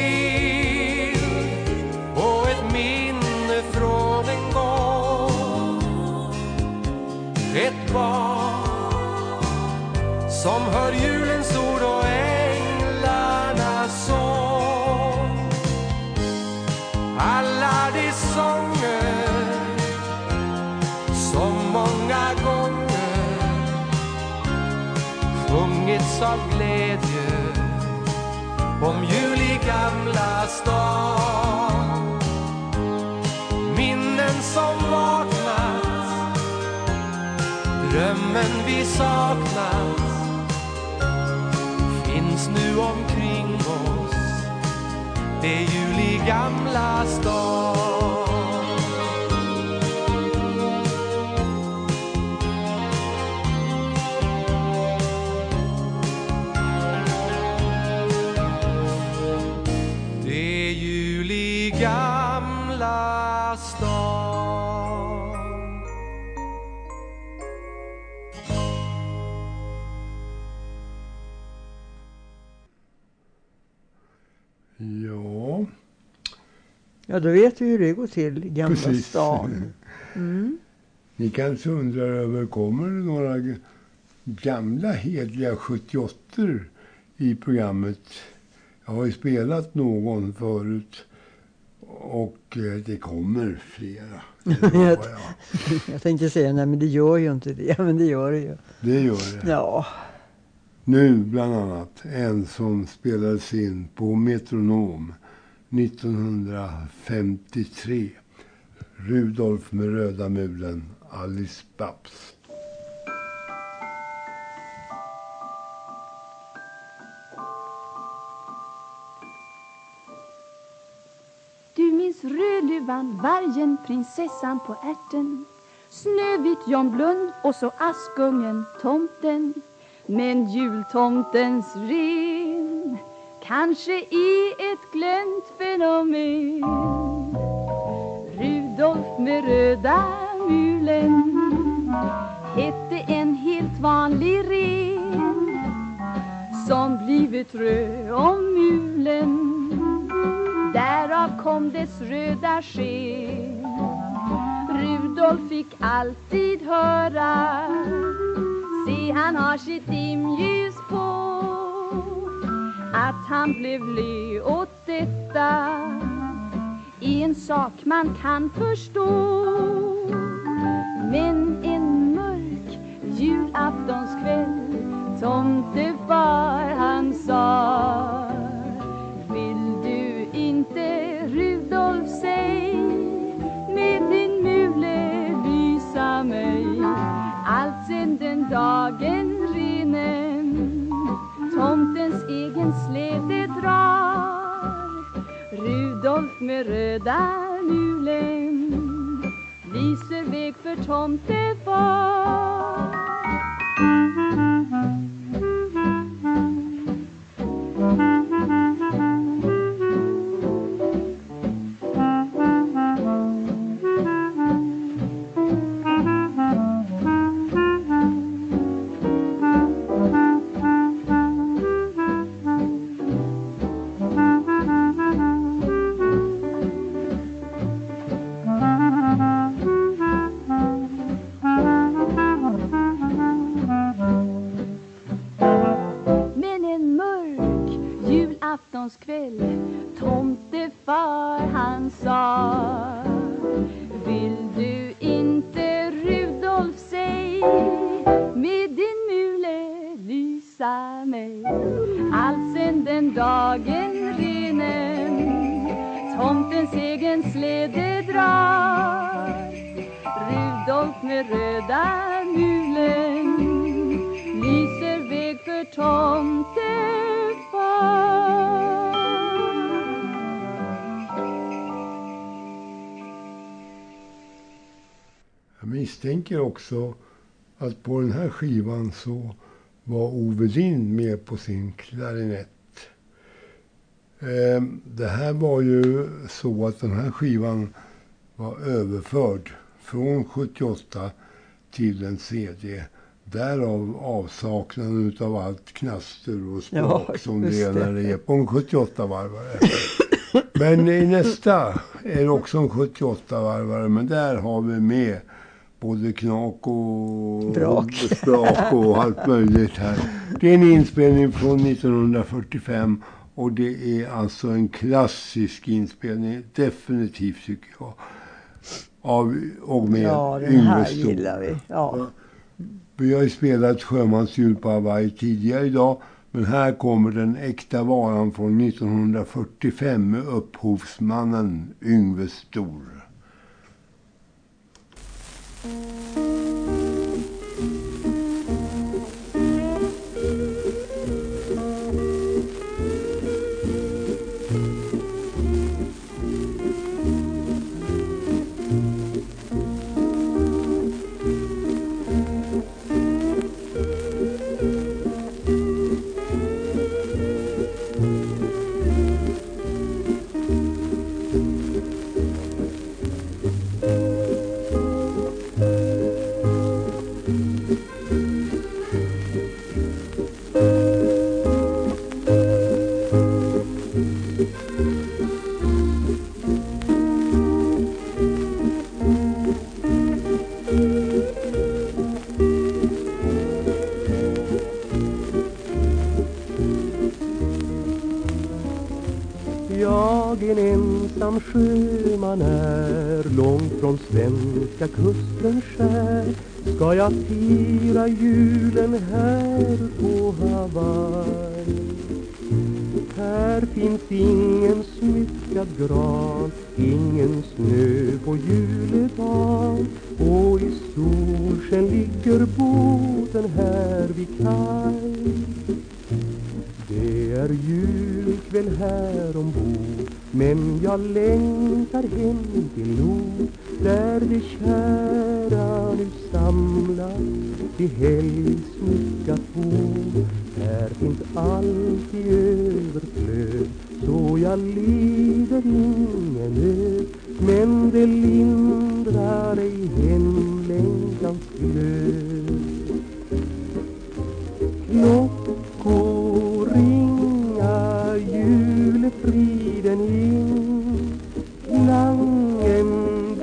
bild och ett minne från en gång. Ett barn som hör julens ord och änglarnas sång. Alla de sånger som många gånger sjungits av glädje om jul i Gamla stan. Minnen som vaknat, drömmen vi saknat, finns nu omkring oss. Det är jul i Gamla stan. Det är jul i Gamla stan. Ja. Ja, då vet vi hur det går till i Gamla Precis. stan. Mm. Ni kanske undrar över, kommer det några g- gamla hedliga sjuttioåttor i programmet? Jag har ju spelat någon förut och eh, det kommer flera. Det lovar jag, jag. jag tänkte säga, nej men det gör ju inte det. Ja, men det gör det ju. Det gör det. Ja. Nu bland annat en som spelades in på Metronom nittonhundrafemtiotre. Rudolf med röda mulen, Alice Babs. Du minns Rödluvan, vargen, prinsessan på ärten, Snövit Jan Blund och så Askungen, tomten. Men jultomtens ren kanske är ett glömt fenomen. Rudolf med röda mulen hette en helt vanlig ren som blivit röd om mulen. Därav kom dess röda sken. Rudolf fick alltid höra: se, han har sitt dimljus på. att han blev le åt detta är en sak man kan förstå. Men en mörk julaftonskväll tomtefar han sa: vill du inte, Rudolf, säg, med din mule lysa mig? Allt sen den dagen renen tomtens egen släde drar. Rudolf med röda mulen lyser väg för tomtefar. Kväll, tomtefar han sa: vill du inte, Rudolf, säg, med din mule lysa mig? Allt sen den dagen renen tomtens egen släde drar. Rudolf med röda mulen lyser väg för tomtefar. Jag misstänker också att på den här skivan så var Ove Lind med på sin klarinett. Eh, det här var ju så att den här skivan var överförd från sjuttioåtta till en C D. Därav avsaknaden av allt knaster och språk ja, som det är när det är på en sjuttioåtta-varvare. Men i nästa är det också en sjuttioåtta-varvare, men där har vi med både knak och sprak och allt möjligt här. Det är en inspelning från nittonhundrafyrtiofem och det är alltså en klassisk inspelning, definitivt tycker jag. Av och med ja, den Yngve här Stor. gillar vi. Ja. Vi har ju spelat Sjömansjul på Hawaii tidigare idag, men här kommer den äkta varan från nittonhundrafyrtiofem med upphovsmannen Yngve Stor. En ensam sjöman är långt från svenska kusten skär. Ska jag fira julen här på Hawaii? Här finns ingen smyckad gran, ingen snö på juledag, och i solsken ligger båten här vid kaj. Det är julkväll här ombord, men jag längtar hem till nord, där de kära nu samlas till helgsmyckat bord. Här finns allt i överflöd, så jag lider ingen nöd, men det lindrar ej hemlängtans glöd. Klockor ringa, julefriden in, klangen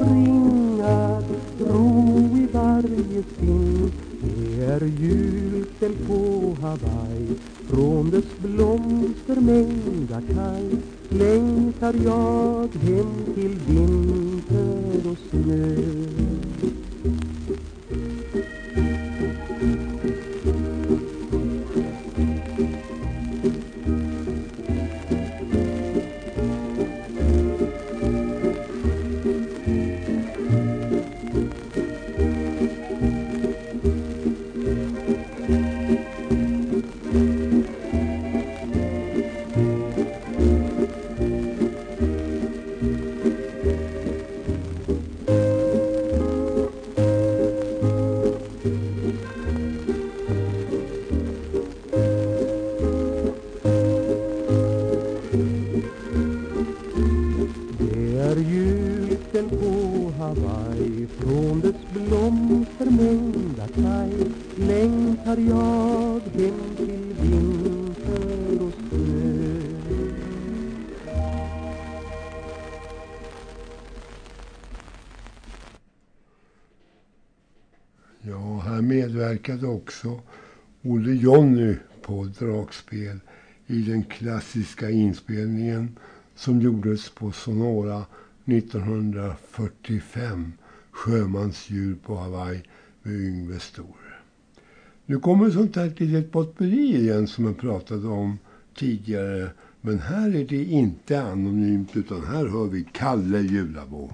bringar ro i varje sinn. Det är jul julställ på Hawaii, från dess blomstermängda kaj längtar jag hem till vinter och snö. Ja, här medverkade också Olle Jonny på dragspel i den klassiska inspelningen som gjordes på Sonora nittonhundrafyrtiofem, Sjömansdjur på Hawaii med Yngve Stor. Nu kommer sånt här till ett potpurri igen som jag pratade om tidigare, men här är det inte anonymt utan här hör vi Kalle Julabo.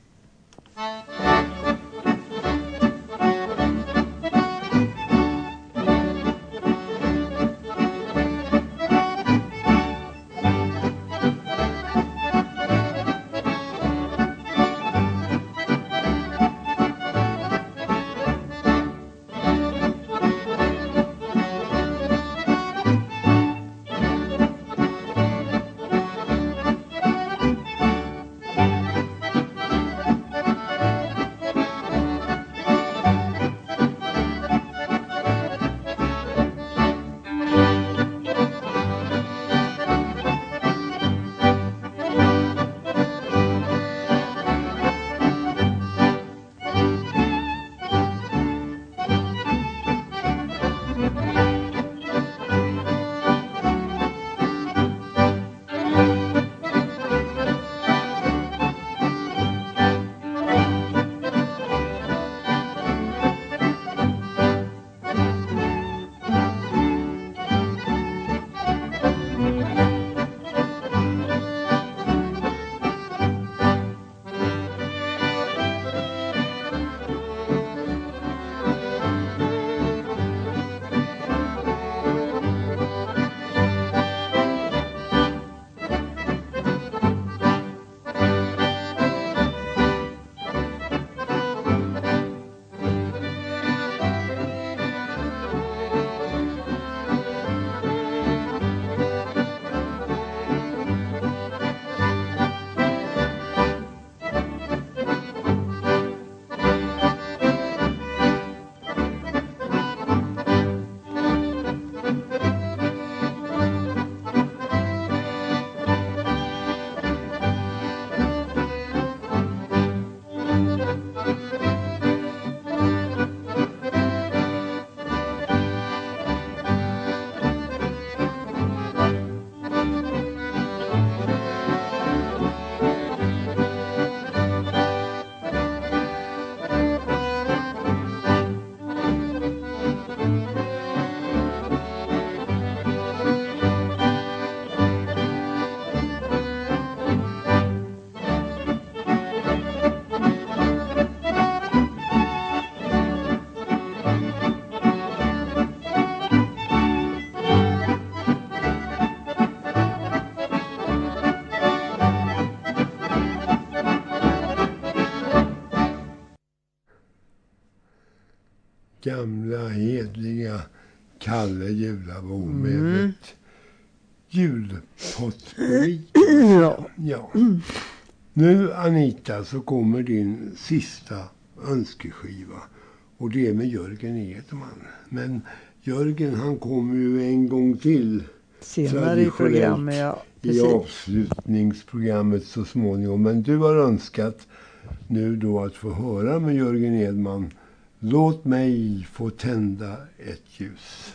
Gamla hedliga Kalle Julabo med mm. ett julpotpurri. Ja. Ja. Nu Anita så kommer din sista önskeskiva och det är med Jörgen Edman. Men Jörgen han kommer ju en gång till senare i programmet, ja. I avslutningsprogrammet så småningom. Men du har önskat nu då att få höra med Jörgen Edman Låt mig få tända ett ljus.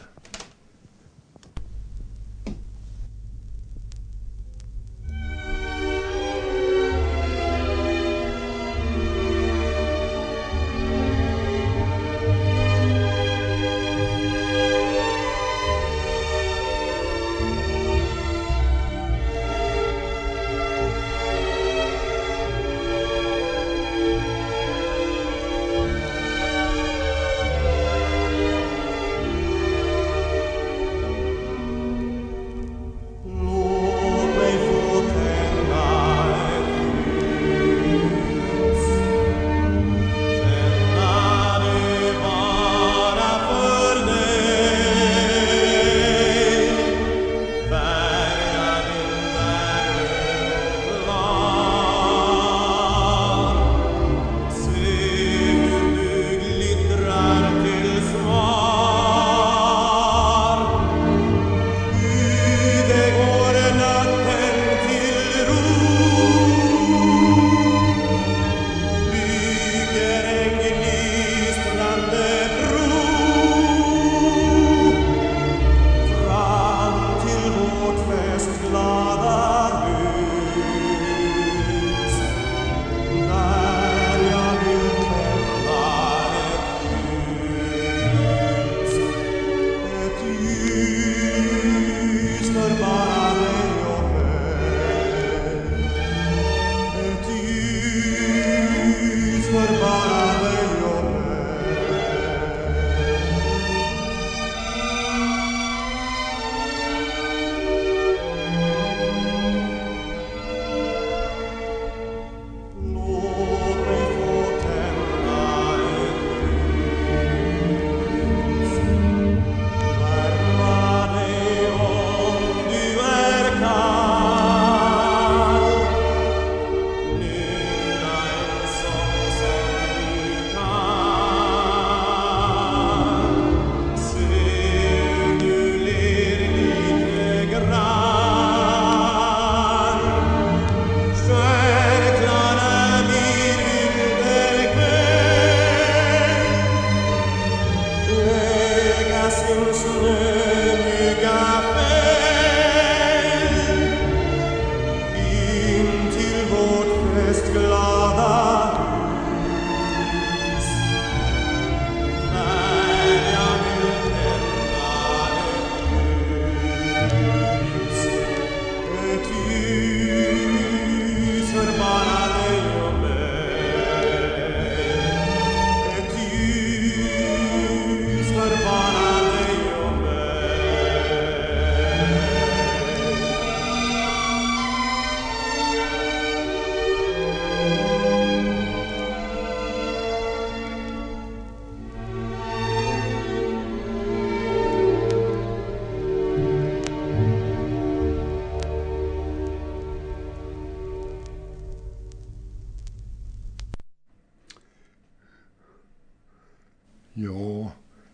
Ja,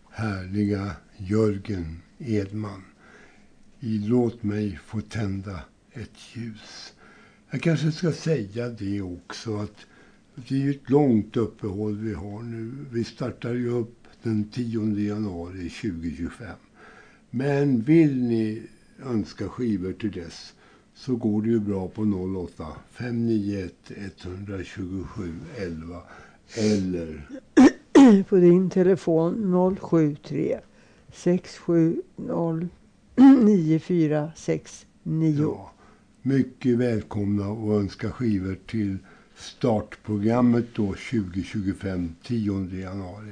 härliga Jörgen Edman. I Låt mig få tända ett ljus. Jag kanske ska säga det också att det är ett långt uppehåll vi har nu. Vi startar ju upp den tionde januari tjugohundratjugofem. Men vill ni önska skivor till dess så går det ju bra på noll åtta fem nio ett ett två sju elva eller på din telefon noll sju tre sex sju noll nio fyra sex nio. Ja, mycket välkomna och önska skivor till startprogrammet då tjugohundratjugofem, tionde januari.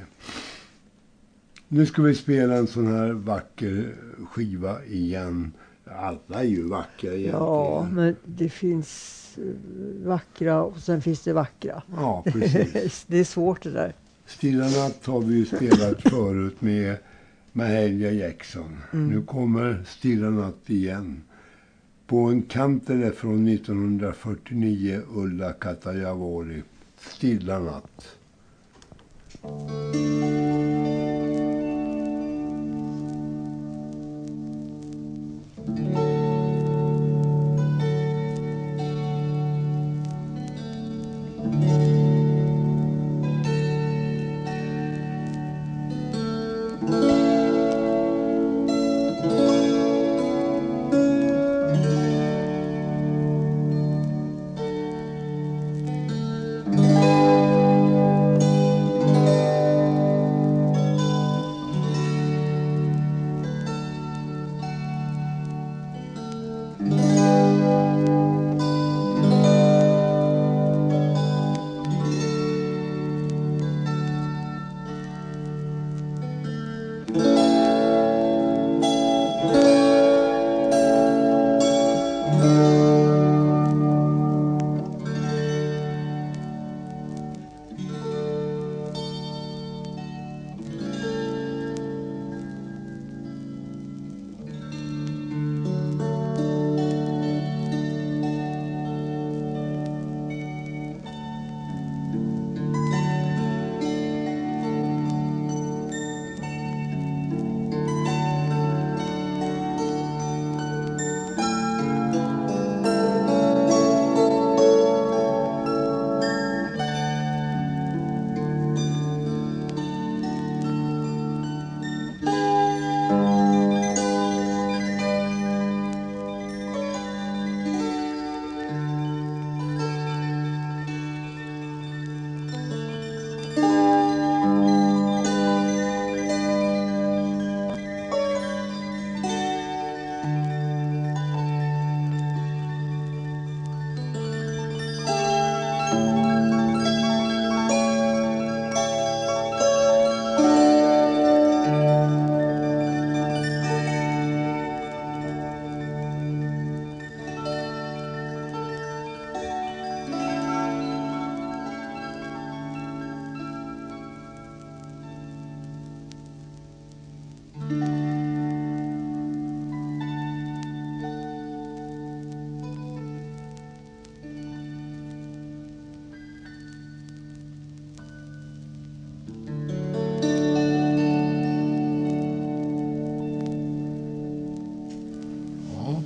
Nu ska vi spela en sån här vacker skiva igen. Alla är ju vackra egentligen. Ja, men det finns vackra och sen finns det vackra. Ja, precis. Det är svårt det där. Stilla natt har vi ju spelat förut med Mahalia Jackson. Mm. Nu kommer Stilla natt igen. På en kantel från nittonhundrafyrtionio, Ulla Katajavori. Stilla natt.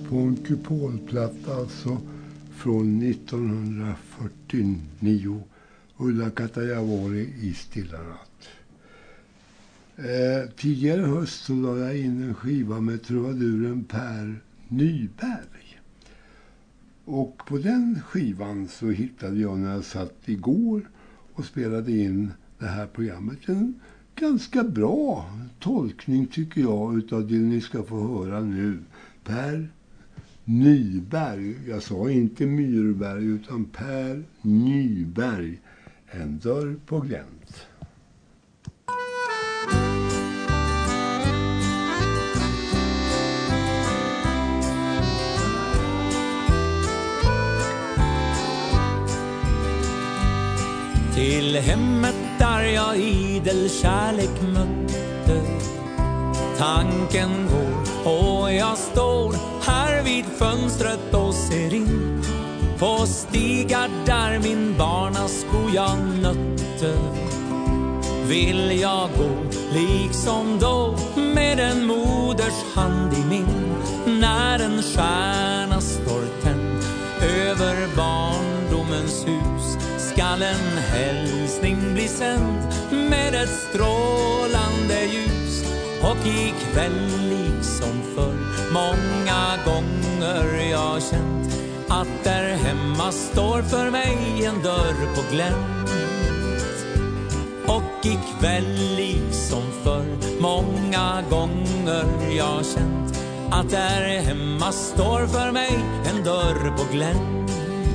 på en kupolplatta alltså från nittonhundrafyrtionio. Ulla Katajavori i Stilla natt. Eh, tidigare höst så la jag in en skiva med trubaduren Per Nyberg. Och på den skivan så hittade jag när jag satt igår och spelade in det här programmet en ganska bra tolkning tycker jag utav det ni ska få höra nu. Per Nyberg, jag sa inte Myrberg utan Per Nyberg, En dörr på glänt. Till hemmet där jag idel kärlek mötte tanken går och jag står här vid fönstret och ser in på stigar där min barnasko jag nötte. Vill jag gå liksom då med en moders hand i min när en stjärna står tänd över barndomens hus skall en hälsning bli sänd med ett strålande ljus. Och ikväll liksom förr många gånger jag känt att där hemma står för mig en dörr på glänt. Och ikväll liksom förr många gånger jag känt att där hemma står för mig en dörr på glänt.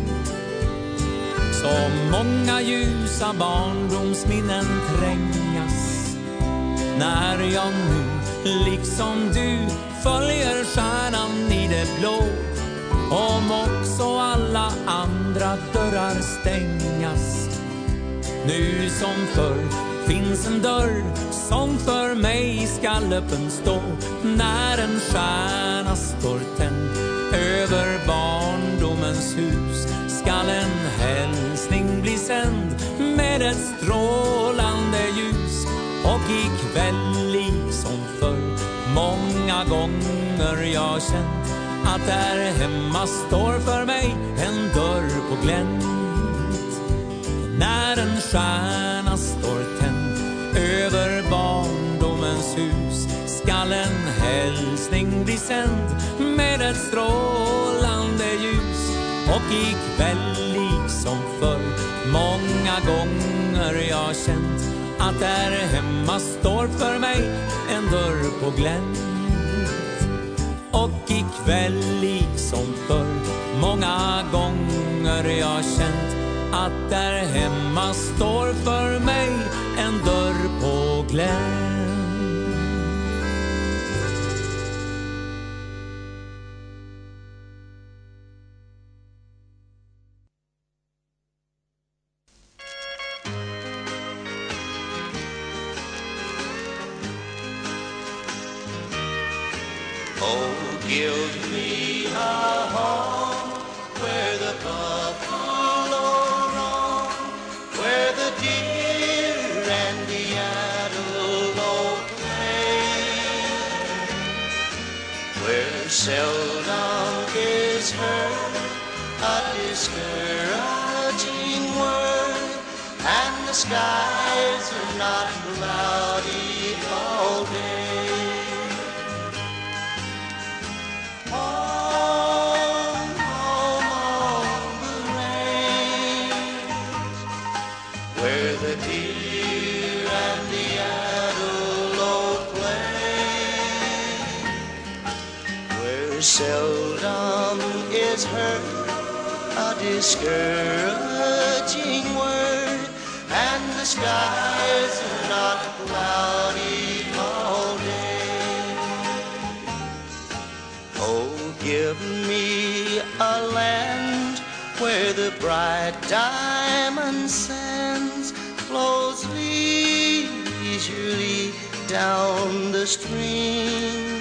Så många ljusa barndomsminnen trängas när jag nu liksom du följer stjärnan i det blå. Om också alla andra dörrar stängas nu som förr finns en dörr som för mig skall öppen stå när en stjärna står tänd över barndomens hus skall en hälsning bli sänd med ett strålande ljus. Och ikväll liksom förr många gånger jag känt att där hemma står för mig en dörr på glänt. När en stjärna står tänd över barndomens hus skall en hälsning bli sänd med ett strålande ljus. Och ikväll liksom förr många gånger jag känt att där hemma står för mig en dörr på glänt. Och ikväll liksom förr många gånger jag känt att där hemma står för mig en dörr på glänt. Oh, give me a home where the buffalo roam, where the deer and the antelope play, where seldom is heard a discouraging word, and the skies are not cloudy all day. Seldom is heard a discouraging word, and the skies are not cloudy all day. Oh, give me a land where the bright diamond sands flows leisurely down the stream,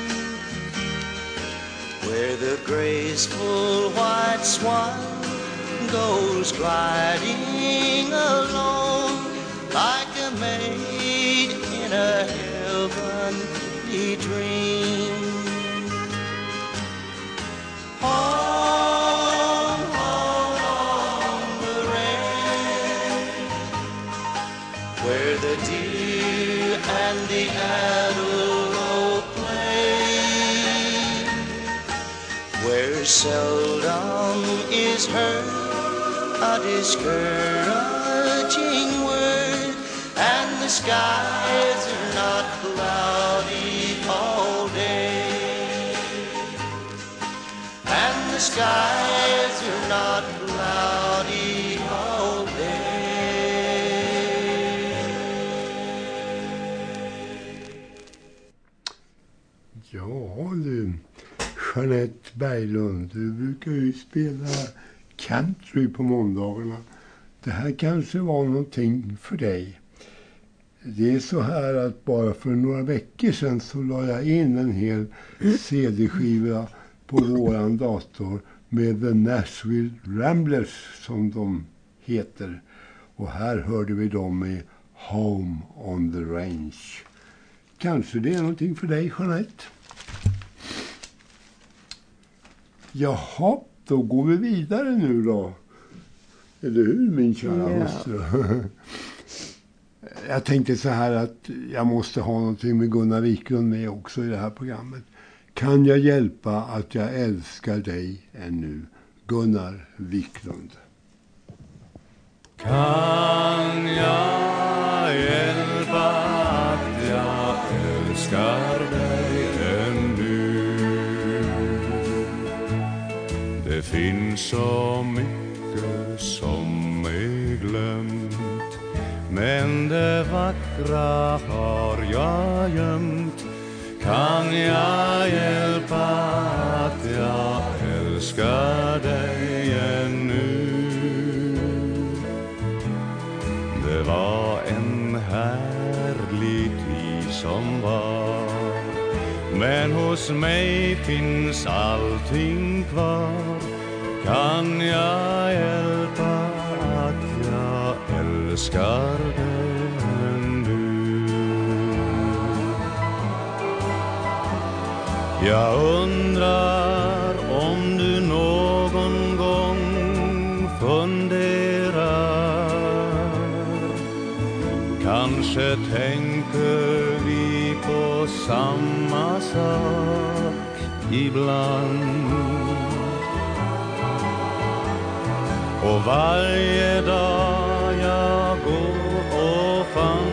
where the graceful white swan goes gliding alone like a maid in a heavenly dream. where seldom is heard a discouraging word, and the skies are not cloudy all day, and the skies are not cloudy all day. Ja du, Jeanette Berglund, du brukar ju spela country på måndagarna. Det här kanske var någonting för dig. Det är så här att bara för några veckor sedan så la jag in en hel C D-skiva på våran dator med The Nashville Ramblers som de heter. Och här hörde vi dem i Home on the Range. Kanske det är någonting för dig, Jeanette. Jaha, då går vi vidare nu då. Eller hur, min kära Ja. hustru? Jag tänkte så här att jag måste ha någonting med Gunnar Wiklund med också i det här programmet. Kan jag hjälpa att jag älskar dig ännu? Gunnar Wiklund. Kan jag hjälpa att jag älskar dig ännu? Det finns så mycket som är glömt, men det vackra har jag gömt. Kan jag hjälpa att jag älskar dig ännu? Det var en härlig tid som var, men hos mig finns allting kvar. Kan jag hjälpa att jag älskar dig ännu? Jag undrar om du någon gång funderar. Kanske tänker vi på samma sak ibland. Och varje dag jag går och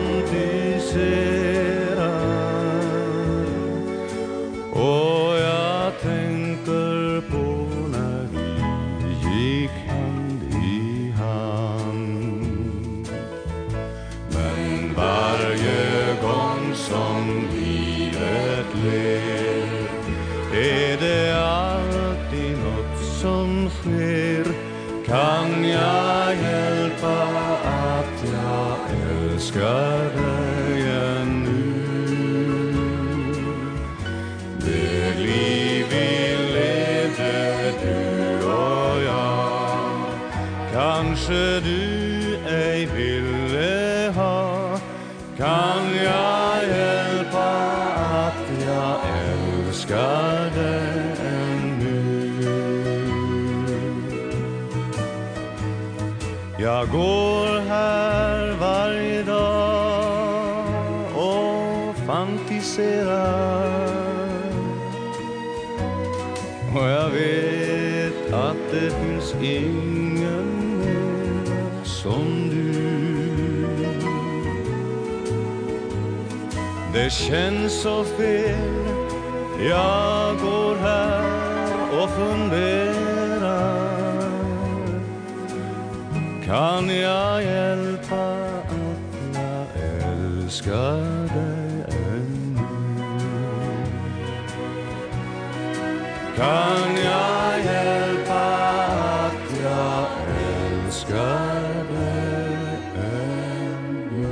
fantiserar, och jag tänker på när vi gick hand i hand. Men varje gång som livet ler är det alltid något som sker. Kan jag hjälpa att jag älskar dig ännu? Det liv vi levde du och jag, kanske du ej ville ha. Kan jag hjälpa att jag älskar dig ännu? Jag går här varje dag och fantiserar, och jag vet att det finns ingen mer som du. Det känns så fel, jag går här och funderar. Kan jag hjälpa att jag älskar dig ännu? Kan jag hjälpa att jag älskar dig ännu?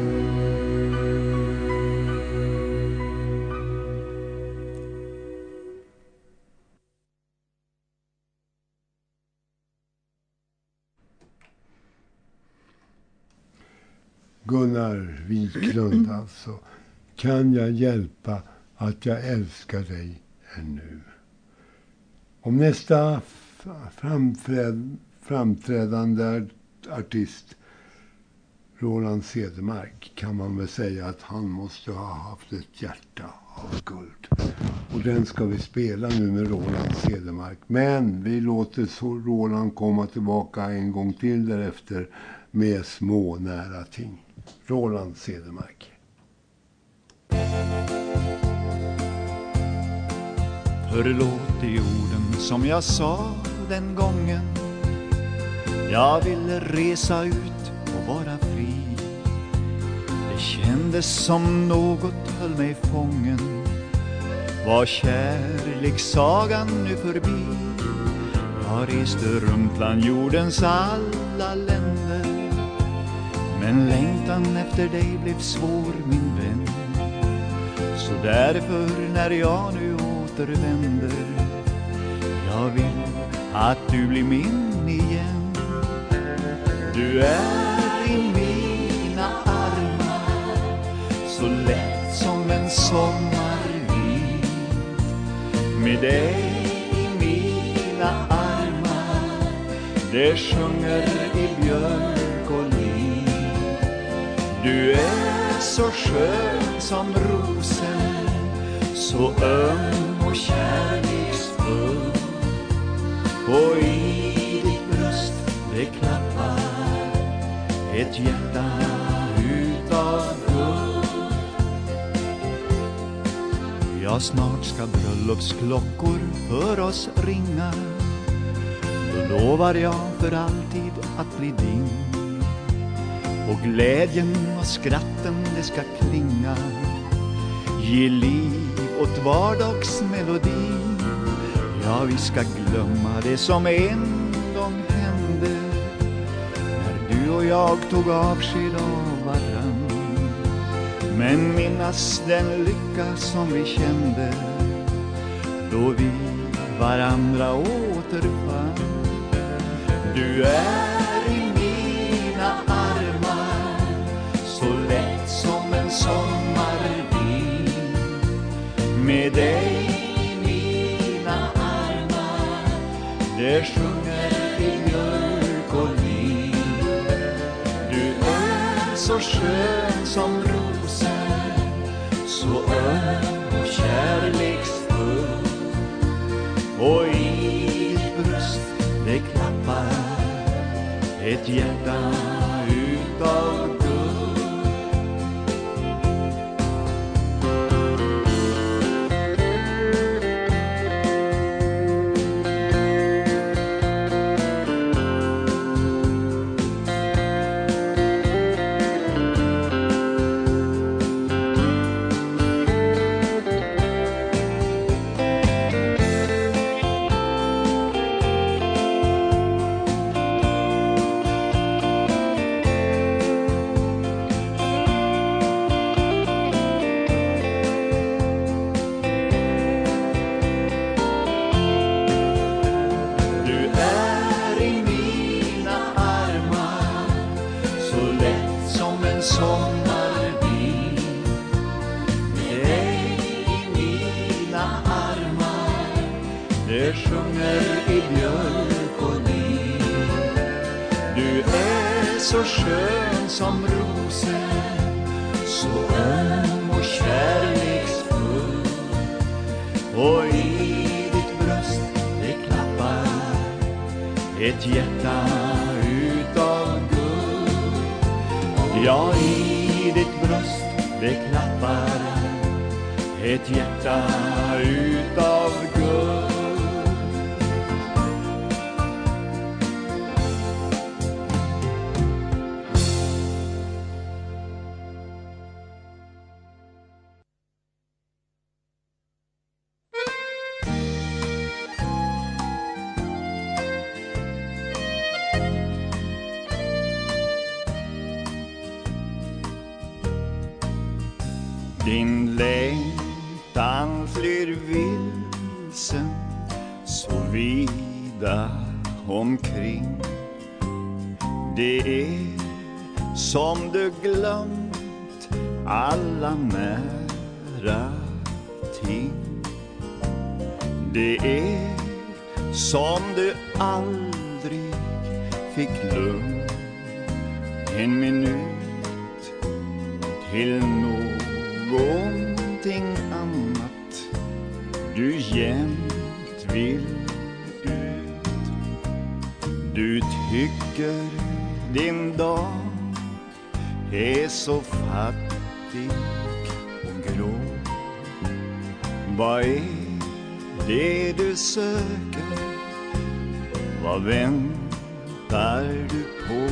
Gunnar Wiklund alltså. Kan jag hjälpa att jag älskar dig ännu? Om nästa framträd, framträdande artist Roland Cedermark kan man väl säga att han måste ha haft ett hjärta av guld. Och den ska vi spela nu med Roland Cedermark. Men vi låter så Roland komma tillbaka en gång till därefter med små nära ting. Roland Cedermark. Förlåt i orden som jag sa den gången jag ville resa ut och vara fri. Det kändes som något höll mig fången. Var kärlekssagan nu förbi? Jag reste runt bland jordens alla länder, men längtan efter dig blev svår, min vän. Så därför när jag nu återvänder, jag vill att du blir min igen. Du är i mina armar, så lätt som en sommarvind. Med dig i mina armar, det sjunger i björk och liv. Du är så skön som rosen, så öm och kärleksfull. Och i ditt bröst det klappar ett hjärta utav guld. Ja, snart ska bröllopsklockor för oss ringa. Då lovar jag för alltid att bli din. Och glädjen och skratten det ska klinga, ge liv åt vardagsmelodin. Ja, vi ska glömma det som en gång hände, när du och jag tog avsked av varann. Men minnas den lycka som vi kände, då vi varandra återfann. Du är i mina armar, så lätt som en sommarvind. Med dig i mina armar, det sjunger i björk och liv. Du är så skön som rosen, så öm och kärleksfull. Och i ditt bröst det klappar ett hjärta utav guld. Så skön som rosen, så öm och kärleksfull. Och i ditt bröst det klappar ett hjärta utav guld. Ja, i ditt bröst det klappar ett hjärta utav guld. Din längtan flyr vilsen så vida omkring. Det är som du glömt alla nära ting. Det är som du aldrig fick lugn en minut till någonting. någonting annat du jämt vill ut. Du tycker din dag är så fattig och grå. Vad är det du söker? Vad väntar du på?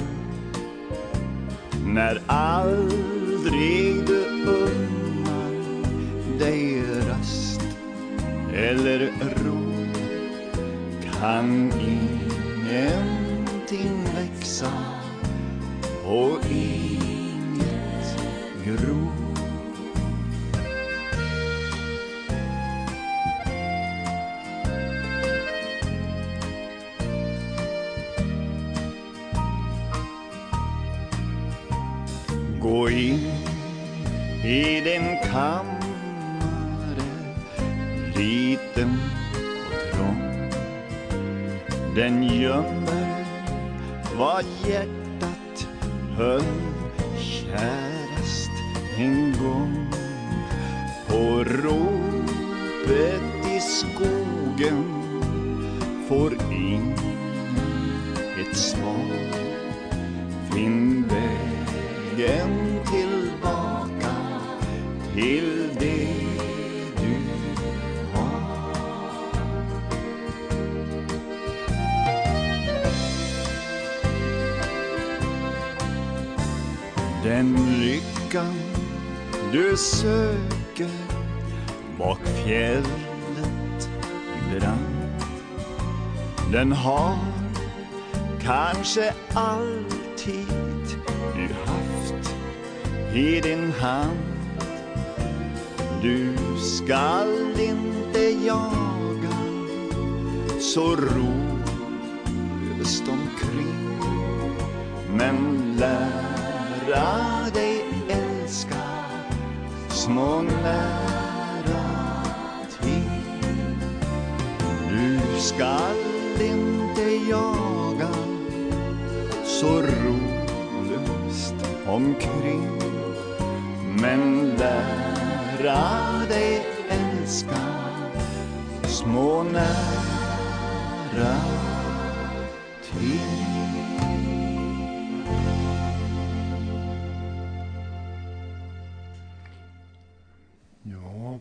När aldrig du unnar dig rast eller ro, kan ingenting växa och inget gro. Gå in i din kammare, liten och trång. Den gömmer vad hjärtat höll kärast en gång. På ropet i skogen får ingen ett svar. Finn vägen tillbaka till det du har. Den lyckan du söker bak fjället i brand, den har kanske alltid du haft i din hand. Du skall inte jaga så rolöst omkring, men lära dig älska små nära ting. Du skall inte jaga så rolöst omkring, men lära dig älska små nära ting. Ja,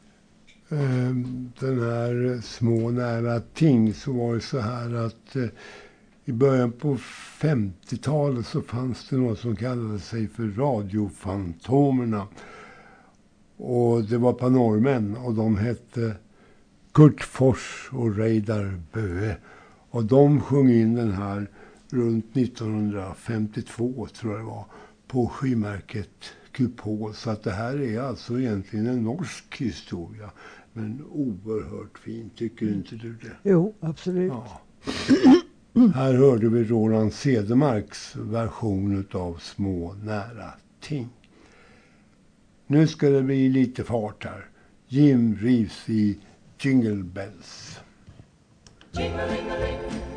den här små nära ting, så var det så här att i början på femtiotalet så fanns det något som kallade sig för radiofantomerna. Och det var panormän och de hette Kurt Fors och Reidar Böe. Och de sjöng in den här runt nittonhundrafemtiotvå, tror jag det var, på skivmärket Kupol. Så att det här är alltså egentligen en norsk historia. Men oerhört fin, tycker inte du det? Jo, absolut. Ja. Här hörde vi Roland Cedermarks version av Små nära ting. Nu ska det bli lite fart här. Jim Reeves i Jingle Bells. Jingling-a-ling.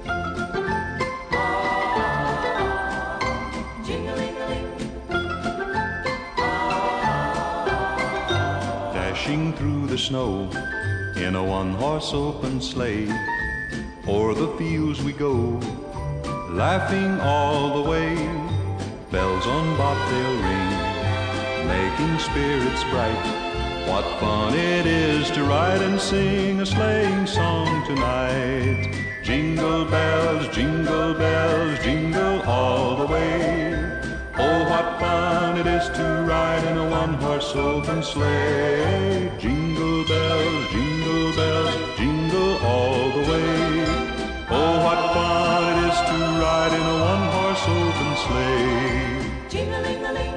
Dashing through the snow in a one-horse open sleigh, o'er the fields we go, laughing all the way. Bells on bobtail ring, making spirits bright. What fun it is to ride and sing a sleighing song tonight. Jingle bells, jingle bells, jingle all the way. Oh, what fun it is to ride in a one-horse open sleigh. Jingle bells, jingle bells, jingle all the way. Oh, what fun it is to ride in a one-horse open sleigh. Jingling-a-ling.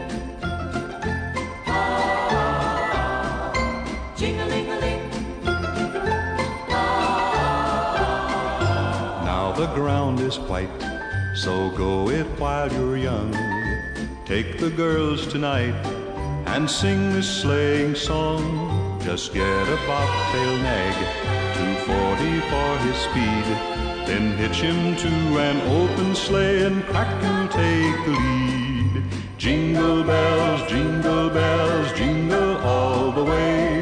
Jingling-a-ling. Now the ground is white, so go it while you're young. Take the girls tonight and sing this sleighing song. Just get a bobtail nag, two forty for his speed. Then hitch him to an open sleigh and crack you'll take the lead. Jingle bells, jingle bells, jingle all the way.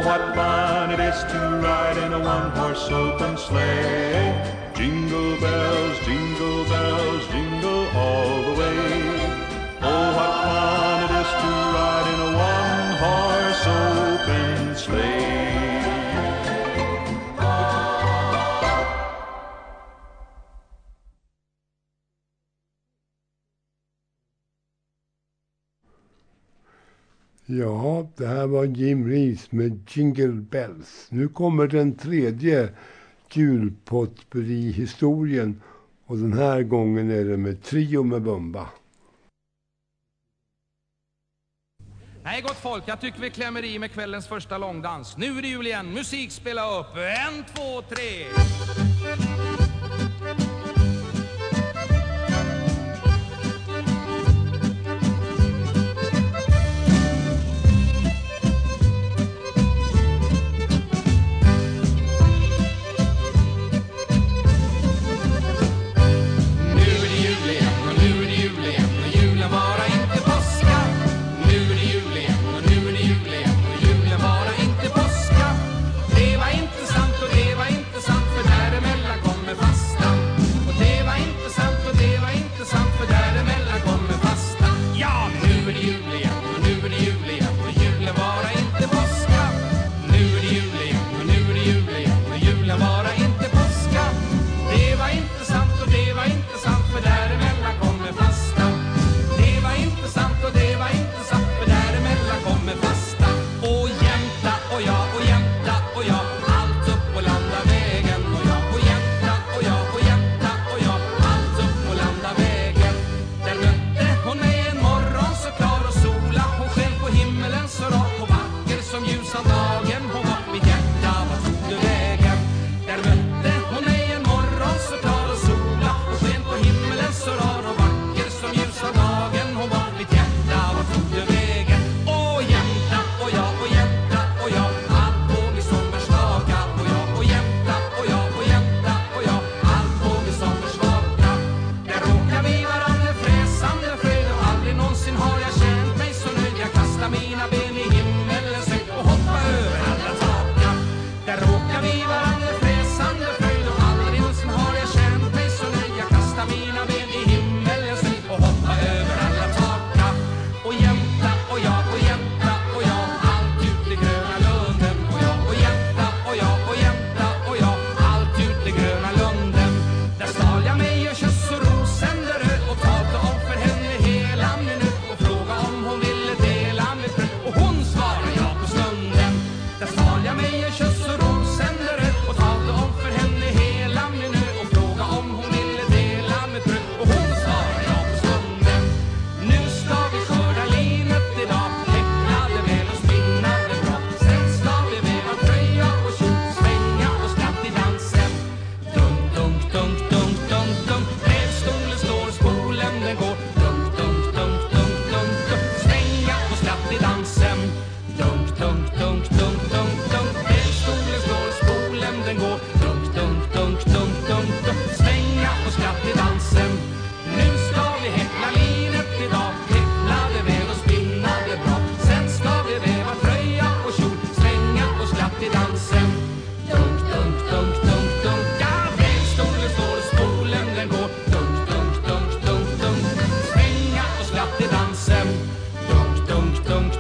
what fun it is to ride in a one-horse open sleigh. Jingle bells, jingle bells, jingle all the way. Oh, what fun it is to ride in a one-horse open sleigh. Ja, det här var Jim Reeves med Jingle Bells. Nu kommer den tredje julpotpurri-historien och den här gången är det med Trio med Bumba. Nej, gott folk, jag tycker vi klämmer i med kvällens första långdans. Nu är det jul igen, musik spela upp. En, två, tre.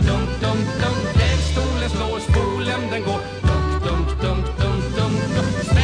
Den går dunk, dunk, dunk, dunk, dunk, dunk.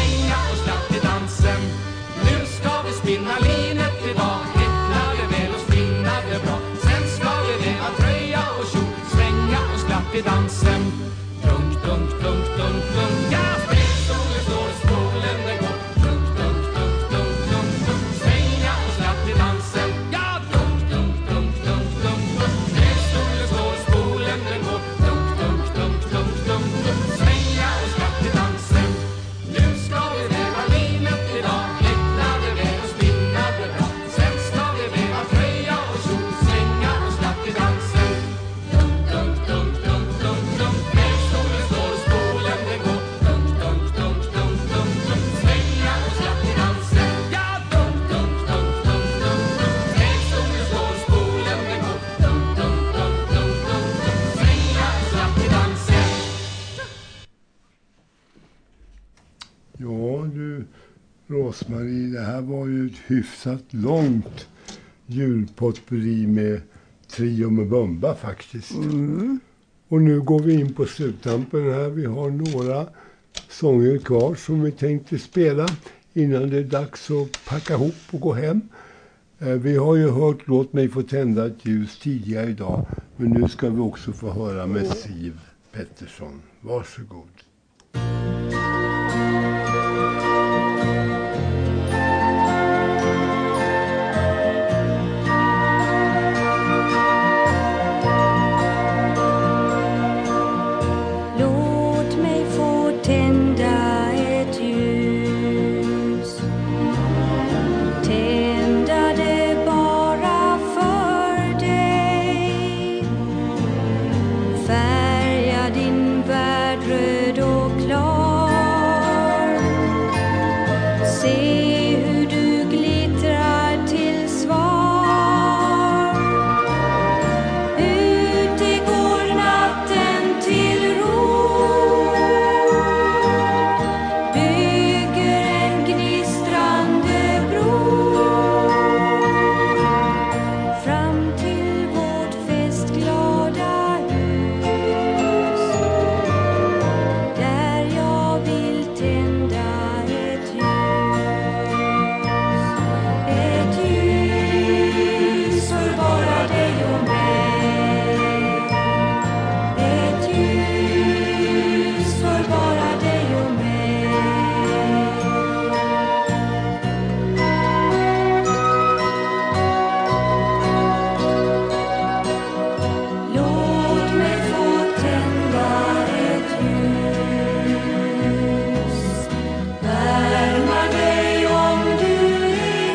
Ja du, Rosmarie, det här var ju ett hyfsat långt julpotpurri med Trio med Bumba faktiskt. Mm. Och nu går vi in på sluttampen här. Vi har några sånger kvar som vi tänkte spela innan det är dags att packa ihop och gå hem. Eh, vi har ju hört Låt mig få tända ett ljus tidigare idag, men nu ska vi också få höra med Siv Pettersson. Varsågod. Låt mig få tända ett ljus. Tända det bara för dig. Färga din värld röd och klar. Se hur du glittrar till svar. Ute går natten till ro. Bygger en gnistrande bro. Fram till vårt festglada hus. Där jag vill tända ett ljus. Ett ljus för bara dig och mig. Ett ljus för bara dig och mig. Låt mig få tända ett ljus. Värma dig om du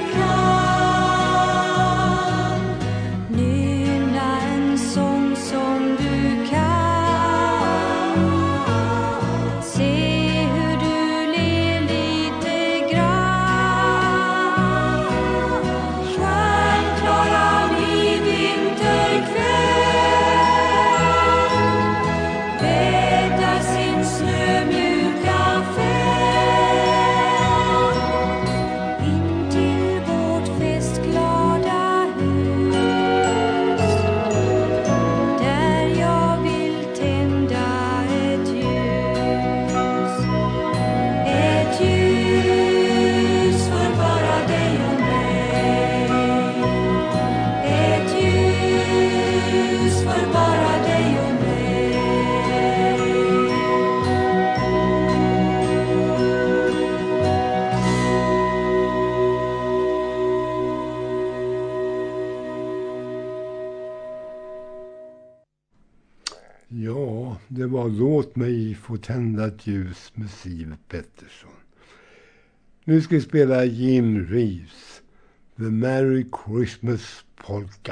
kan. Nynna en sång som du kan. Se hur du ler lite grann. Stjärnklara midvinterkväll. Bäddar sin snömjuka fäll. In till vårt festglada hus. Där jag vill tända ett ljus. Ett ljus för bara dig och mig. Ett ljus för bara dig och mig. Ja, det var Låt mig få tända ett ljus med Siv Pettersson. Nu ska vi spela Jim Reeves, The Merry Christmas Polka.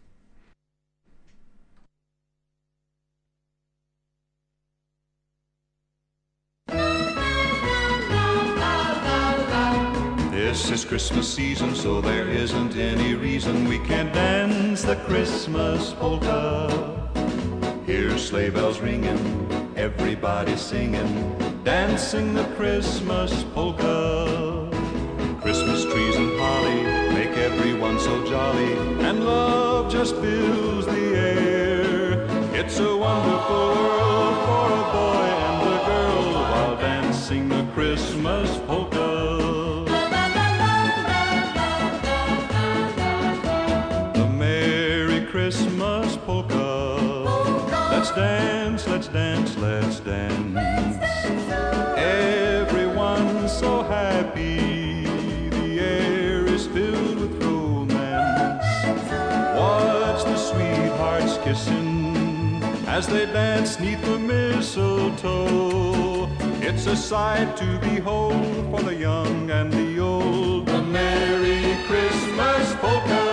This is Christmas season, so there isn't any reason we can't dance the Christmas polka. Here's sleigh bells ringing, everybody singing, dancing the Christmas polka. Christmas trees and holly make everyone so jolly, and love just fills the air. It's a wonderful world for a boy and a girl while dancing the Christmas polka. The Merry Christmas polka. Let's dance, let's dance, let's dance. Everyone's so happy. The air is filled with romance. Watch the sweethearts kissing as they dance 'neath the mistletoe. It's a sight to behold for the young and the old. The Merry Christmas polka.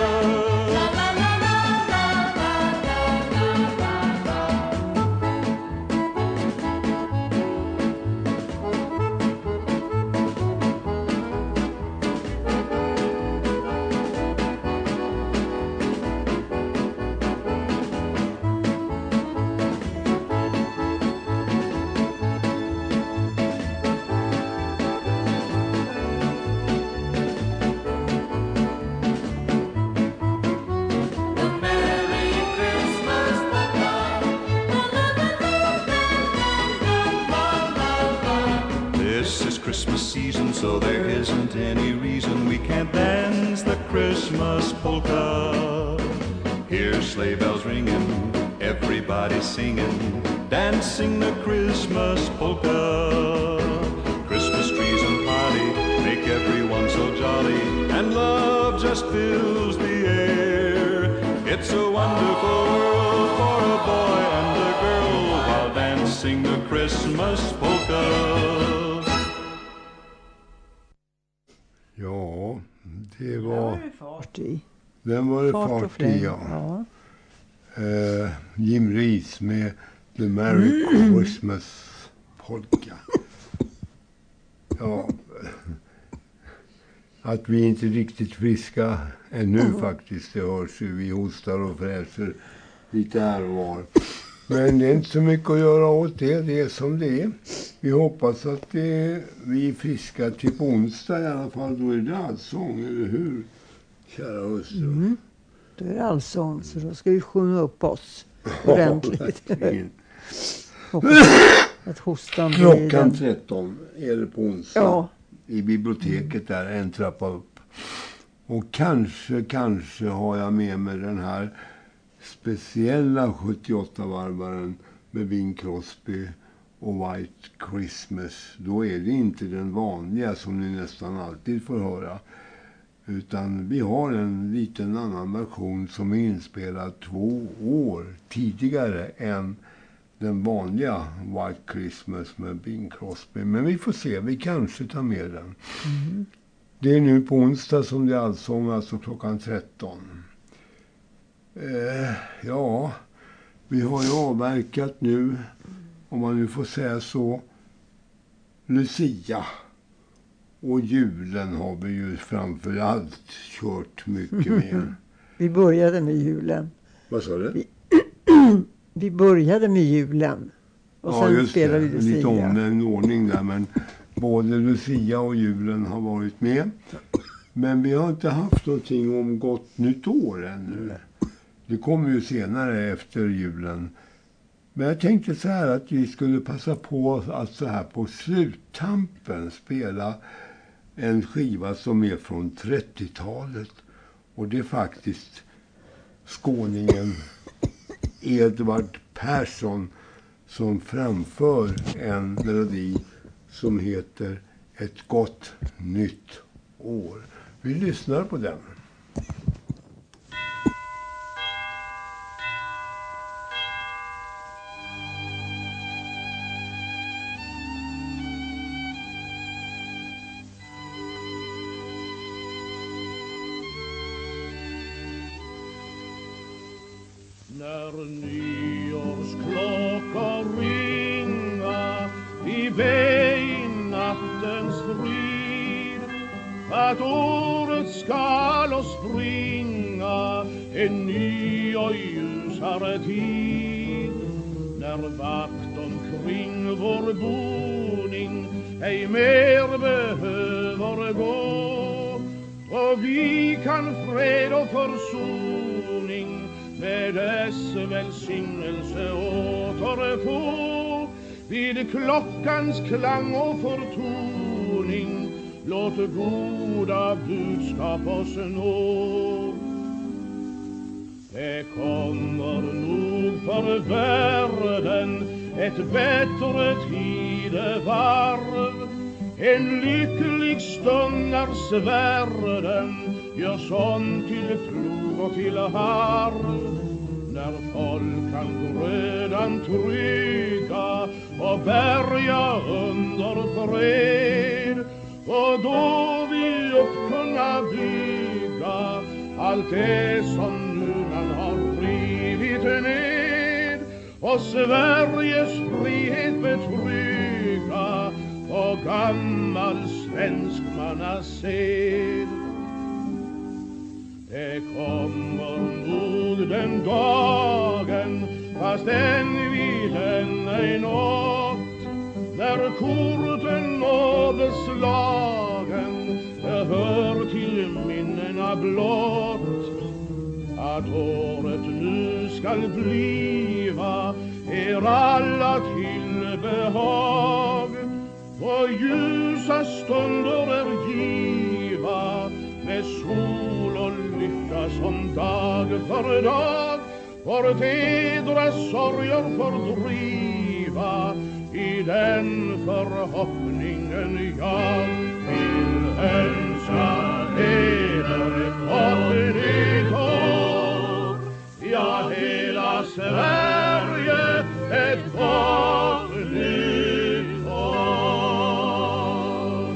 season, so there isn't any reason we can't dance the Christmas polka. Hear sleigh bells ringing, everybody singing, dancing the Christmas polka. Christmas trees and party make everyone so jolly, and love just fills the air. It's a wonderful world for a boy and a girl while dancing the Christmas polka. Ja, det var... Den var det fart i. Den var det Fart fart, och fläng, i, ja. ja. Eh, Jim Reeves med The Merry Christmas polka. Ja, att vi inte är riktigt friska ännu faktiskt. Det hörs ju, vi hostar och fräser lite här och var. Men det är inte så mycket att göra åt det, det är som det är. Vi hoppas att det, vi är friska till på onsdag i alla fall. Då är det allsång, eller hur, kära hustru? Mm. Då är det allsång, så då ska vi sjunga upp oss ordentligt. Hoppas att hostan blir den. Klockan tretton är det på onsdag. Ja. I biblioteket där, en trappa upp. Och kanske, kanske har jag med mig den här speciella sjuttioåtta-varvaren med Bing Crosby och White Christmas. Då är det inte den vanliga som ni nästan alltid får höra. Utan vi har en liten annan version som är inspelad två år tidigare än den vanliga White Christmas med Bing Crosby. Men vi får se, vi kanske tar med den. Mm. Det är nu på onsdag som det är allsång, alltså klockan tretton. Eh, ja, vi har ju avverkat nu, om man nu får säga så, Lucia. Och julen har vi ju framför allt kört mycket med. Vi började med julen. Vad sa du? Vi, vi började med julen. Och ja, sen just spelade det. vi Lucia. Lite omvänd ordning där, men både Lucia och julen har varit med. Men vi har inte haft någonting om gott nytt år ännu. Det kommer ju senare efter julen. Men jag tänkte så här att vi skulle passa på att så här på sluttampen spela en skiva som är från trettiotalet. Och det är faktiskt skåningen Edvard Persson som framför en melodi som heter Ett gott nytt år. Vi lyssnar på den. När nyårsklockan ringa i bejnattens frid, att året skall oss springa en ny och ljusare tid. När vakt omkring vår boning ej mer behöver gå, och vi kan fred och försoning med dess välsignelse återfå. Vid klockans klang och förtoning låt goda budskap oss nå. Det kommer nog för världen ett bättre tidevarv. En lycklig stund när svärden gör sånt till plog och till harv. När folk kan grödan trygga och bärga under fred, och då vi upp kunna bygga allt det som nu man har rivit ned, och Sveriges frihet betrygga och gammal svensk mannased. Det kommer nog den dagen, fast än vid den ej nått, när korten och beslagen hör till minnena blott. Att året nu skall bliva er alla till behag, och ljusa stunder är giva med sol och lycka som dag för dag vårt edra sorger fördriva i den förhoppningen jag vill önska eder ett gott nytt år. Ja, hela Sverige ett gott nytt år.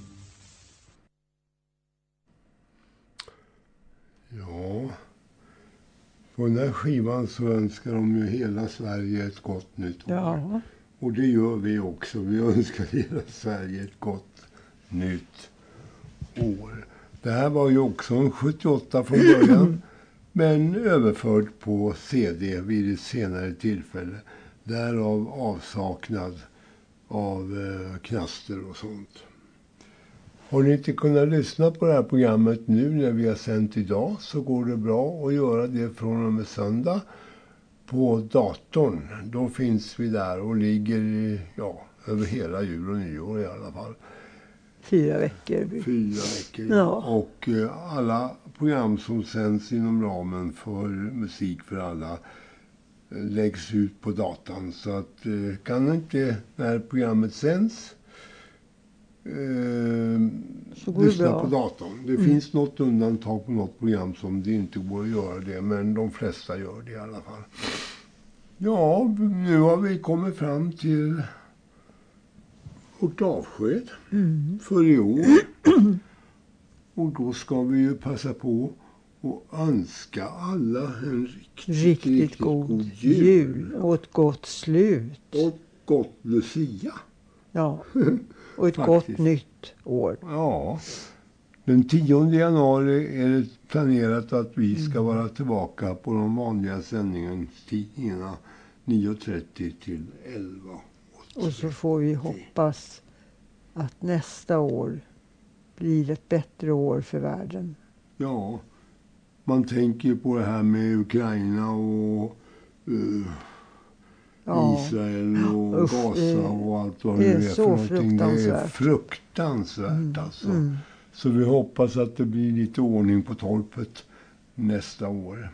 Ja, på den här skivan så önskar de ju hela Sverige ett gott nytt år. Ja. Och det gör vi också. Vi önskar hela Sverige ett gott nytt år. Det här var ju också en sjuttioåtta från början. Men överförd på C D vid ett senare tillfälle. Därav avsaknad av eh, knaster och sånt. Har ni inte kunnat lyssna på det här programmet nu när vi har sänt idag så går det bra att göra det från och med söndag på datorn. Då finns vi där och ligger ja, över hela jul och nyår i alla fall. Fyra veckor. Fyra veckor. Ja. Och eh, alla program som sänds inom ramen för Musik för alla eh, läggs ut på datan. Så att eh, kan inte när programmet sänds eh, lyssna på datorn. Det mm. finns något undantag på något program som det inte går att göra det. Men de flesta gör det i alla fall. Ja, nu har vi kommit fram till vårt avsked mm. för i år. Och då ska vi ju passa på att önska alla en riktigt, riktigt, riktigt god, god jul. jul. Och ett gott slut. Och gott Lucia. Ja, och ett gott nytt år. Ja, den tionde januari är det planerat att vi ska vara tillbaka på de vanliga sändningarna nio trettio till elva. Och så får vi hoppas att nästa år blir ett bättre år för världen. Ja, man tänker på det här med Ukraina och uh, ja. Israel och Uff, Gaza och allt vad det är, är för någonting. Det är fruktansvärt mm, alltså. Mm. Så vi hoppas att det blir lite ordning på torpet nästa år.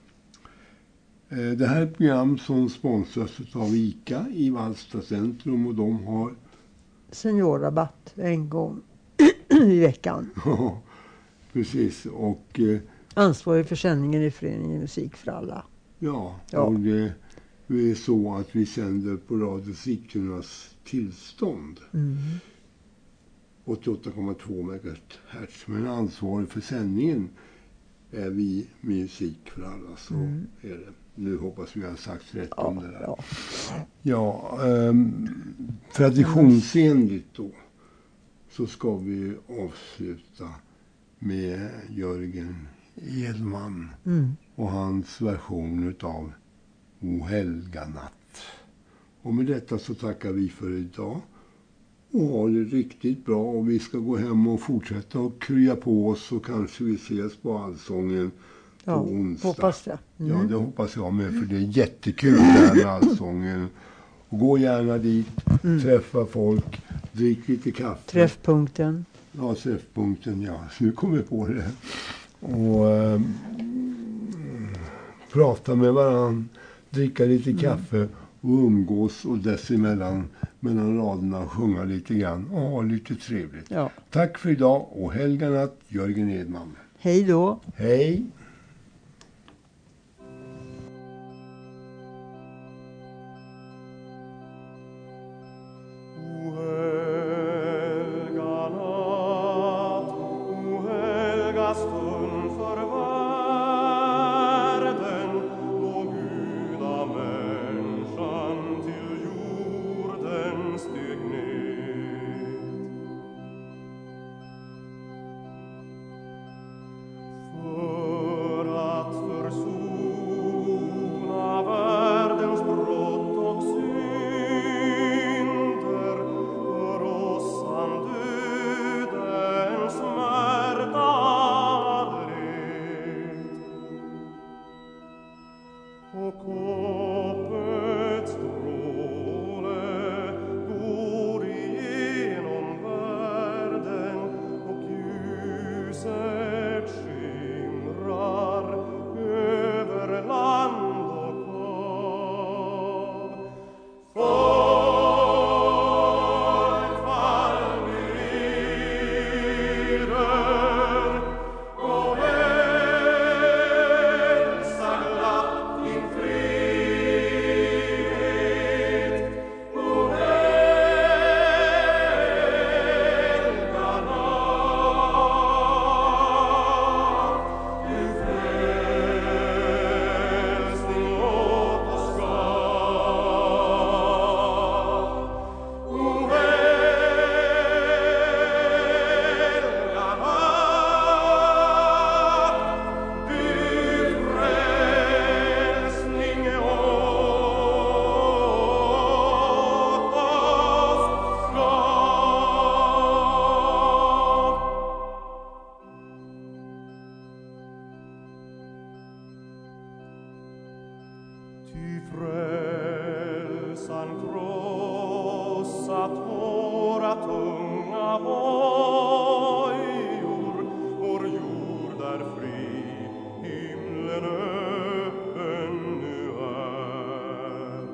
Det här är ett program som sponsras av ICA i Vallsta centrum och de har seniorrabatt en gång i veckan. Ja, precis. Och eh, ansvarig för sändningen i föreningen Musik för alla. Ja, ja. Och det, det är så att vi sänder på Radio Sigtunas tillstånd. Mm. åttioåtta komma två megahertz. Men ansvarig för sändningen är vi Musik för alla, så mm. är det. Nu hoppas vi har sagt rätt ja, om det där. Ja, ja um, traditionsenligt då så ska vi avsluta med Jörgen Edman mm. och hans version av O helga natt. Och med detta så tackar vi för idag och ha det riktigt bra. Och vi ska gå hem och fortsätta och krya på oss och kanske vi ses på Allsången på ja, onsdag. Hoppas jag. Mm. Ja, det hoppas jag med, för det är jättekul där med Allsången. Och gå gärna dit, mm. träffa folk, drick lite kaffe. Träffpunkten. Ja, träffpunkten, ja. Så nu kommer vi på det. Och äh, prata med varann, dricka lite mm. kaffe och umgås och dessemellan mellan raderna sjunga lite grann och ha lite trevligt. Ja. Tack för idag och helga natt, Jörgen Edman. Hej då. Hej. Oh ljuset skimrar över land och hav. Folk fall neder och hälsa glatt din frihet och helga natt. Du frälsning åt oss gav. O helga natt, du frälsning åt oss gav. Ty frälsan krossat våra tunga bojor, vår jord är fri, himlen öppen nu är.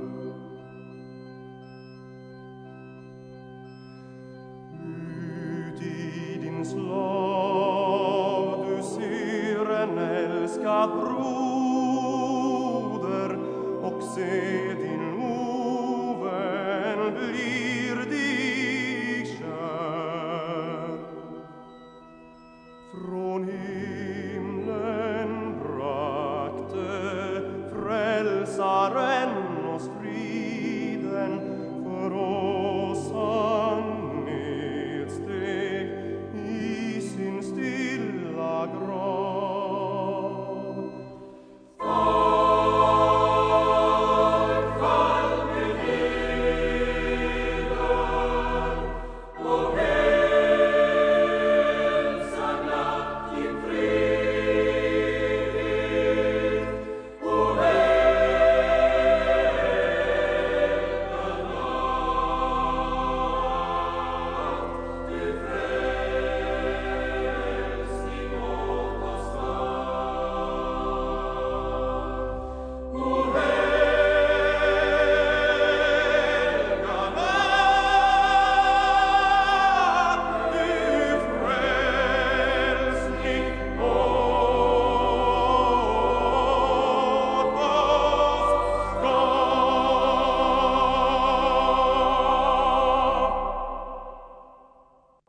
Ut i din slav du ser en älskad broder och se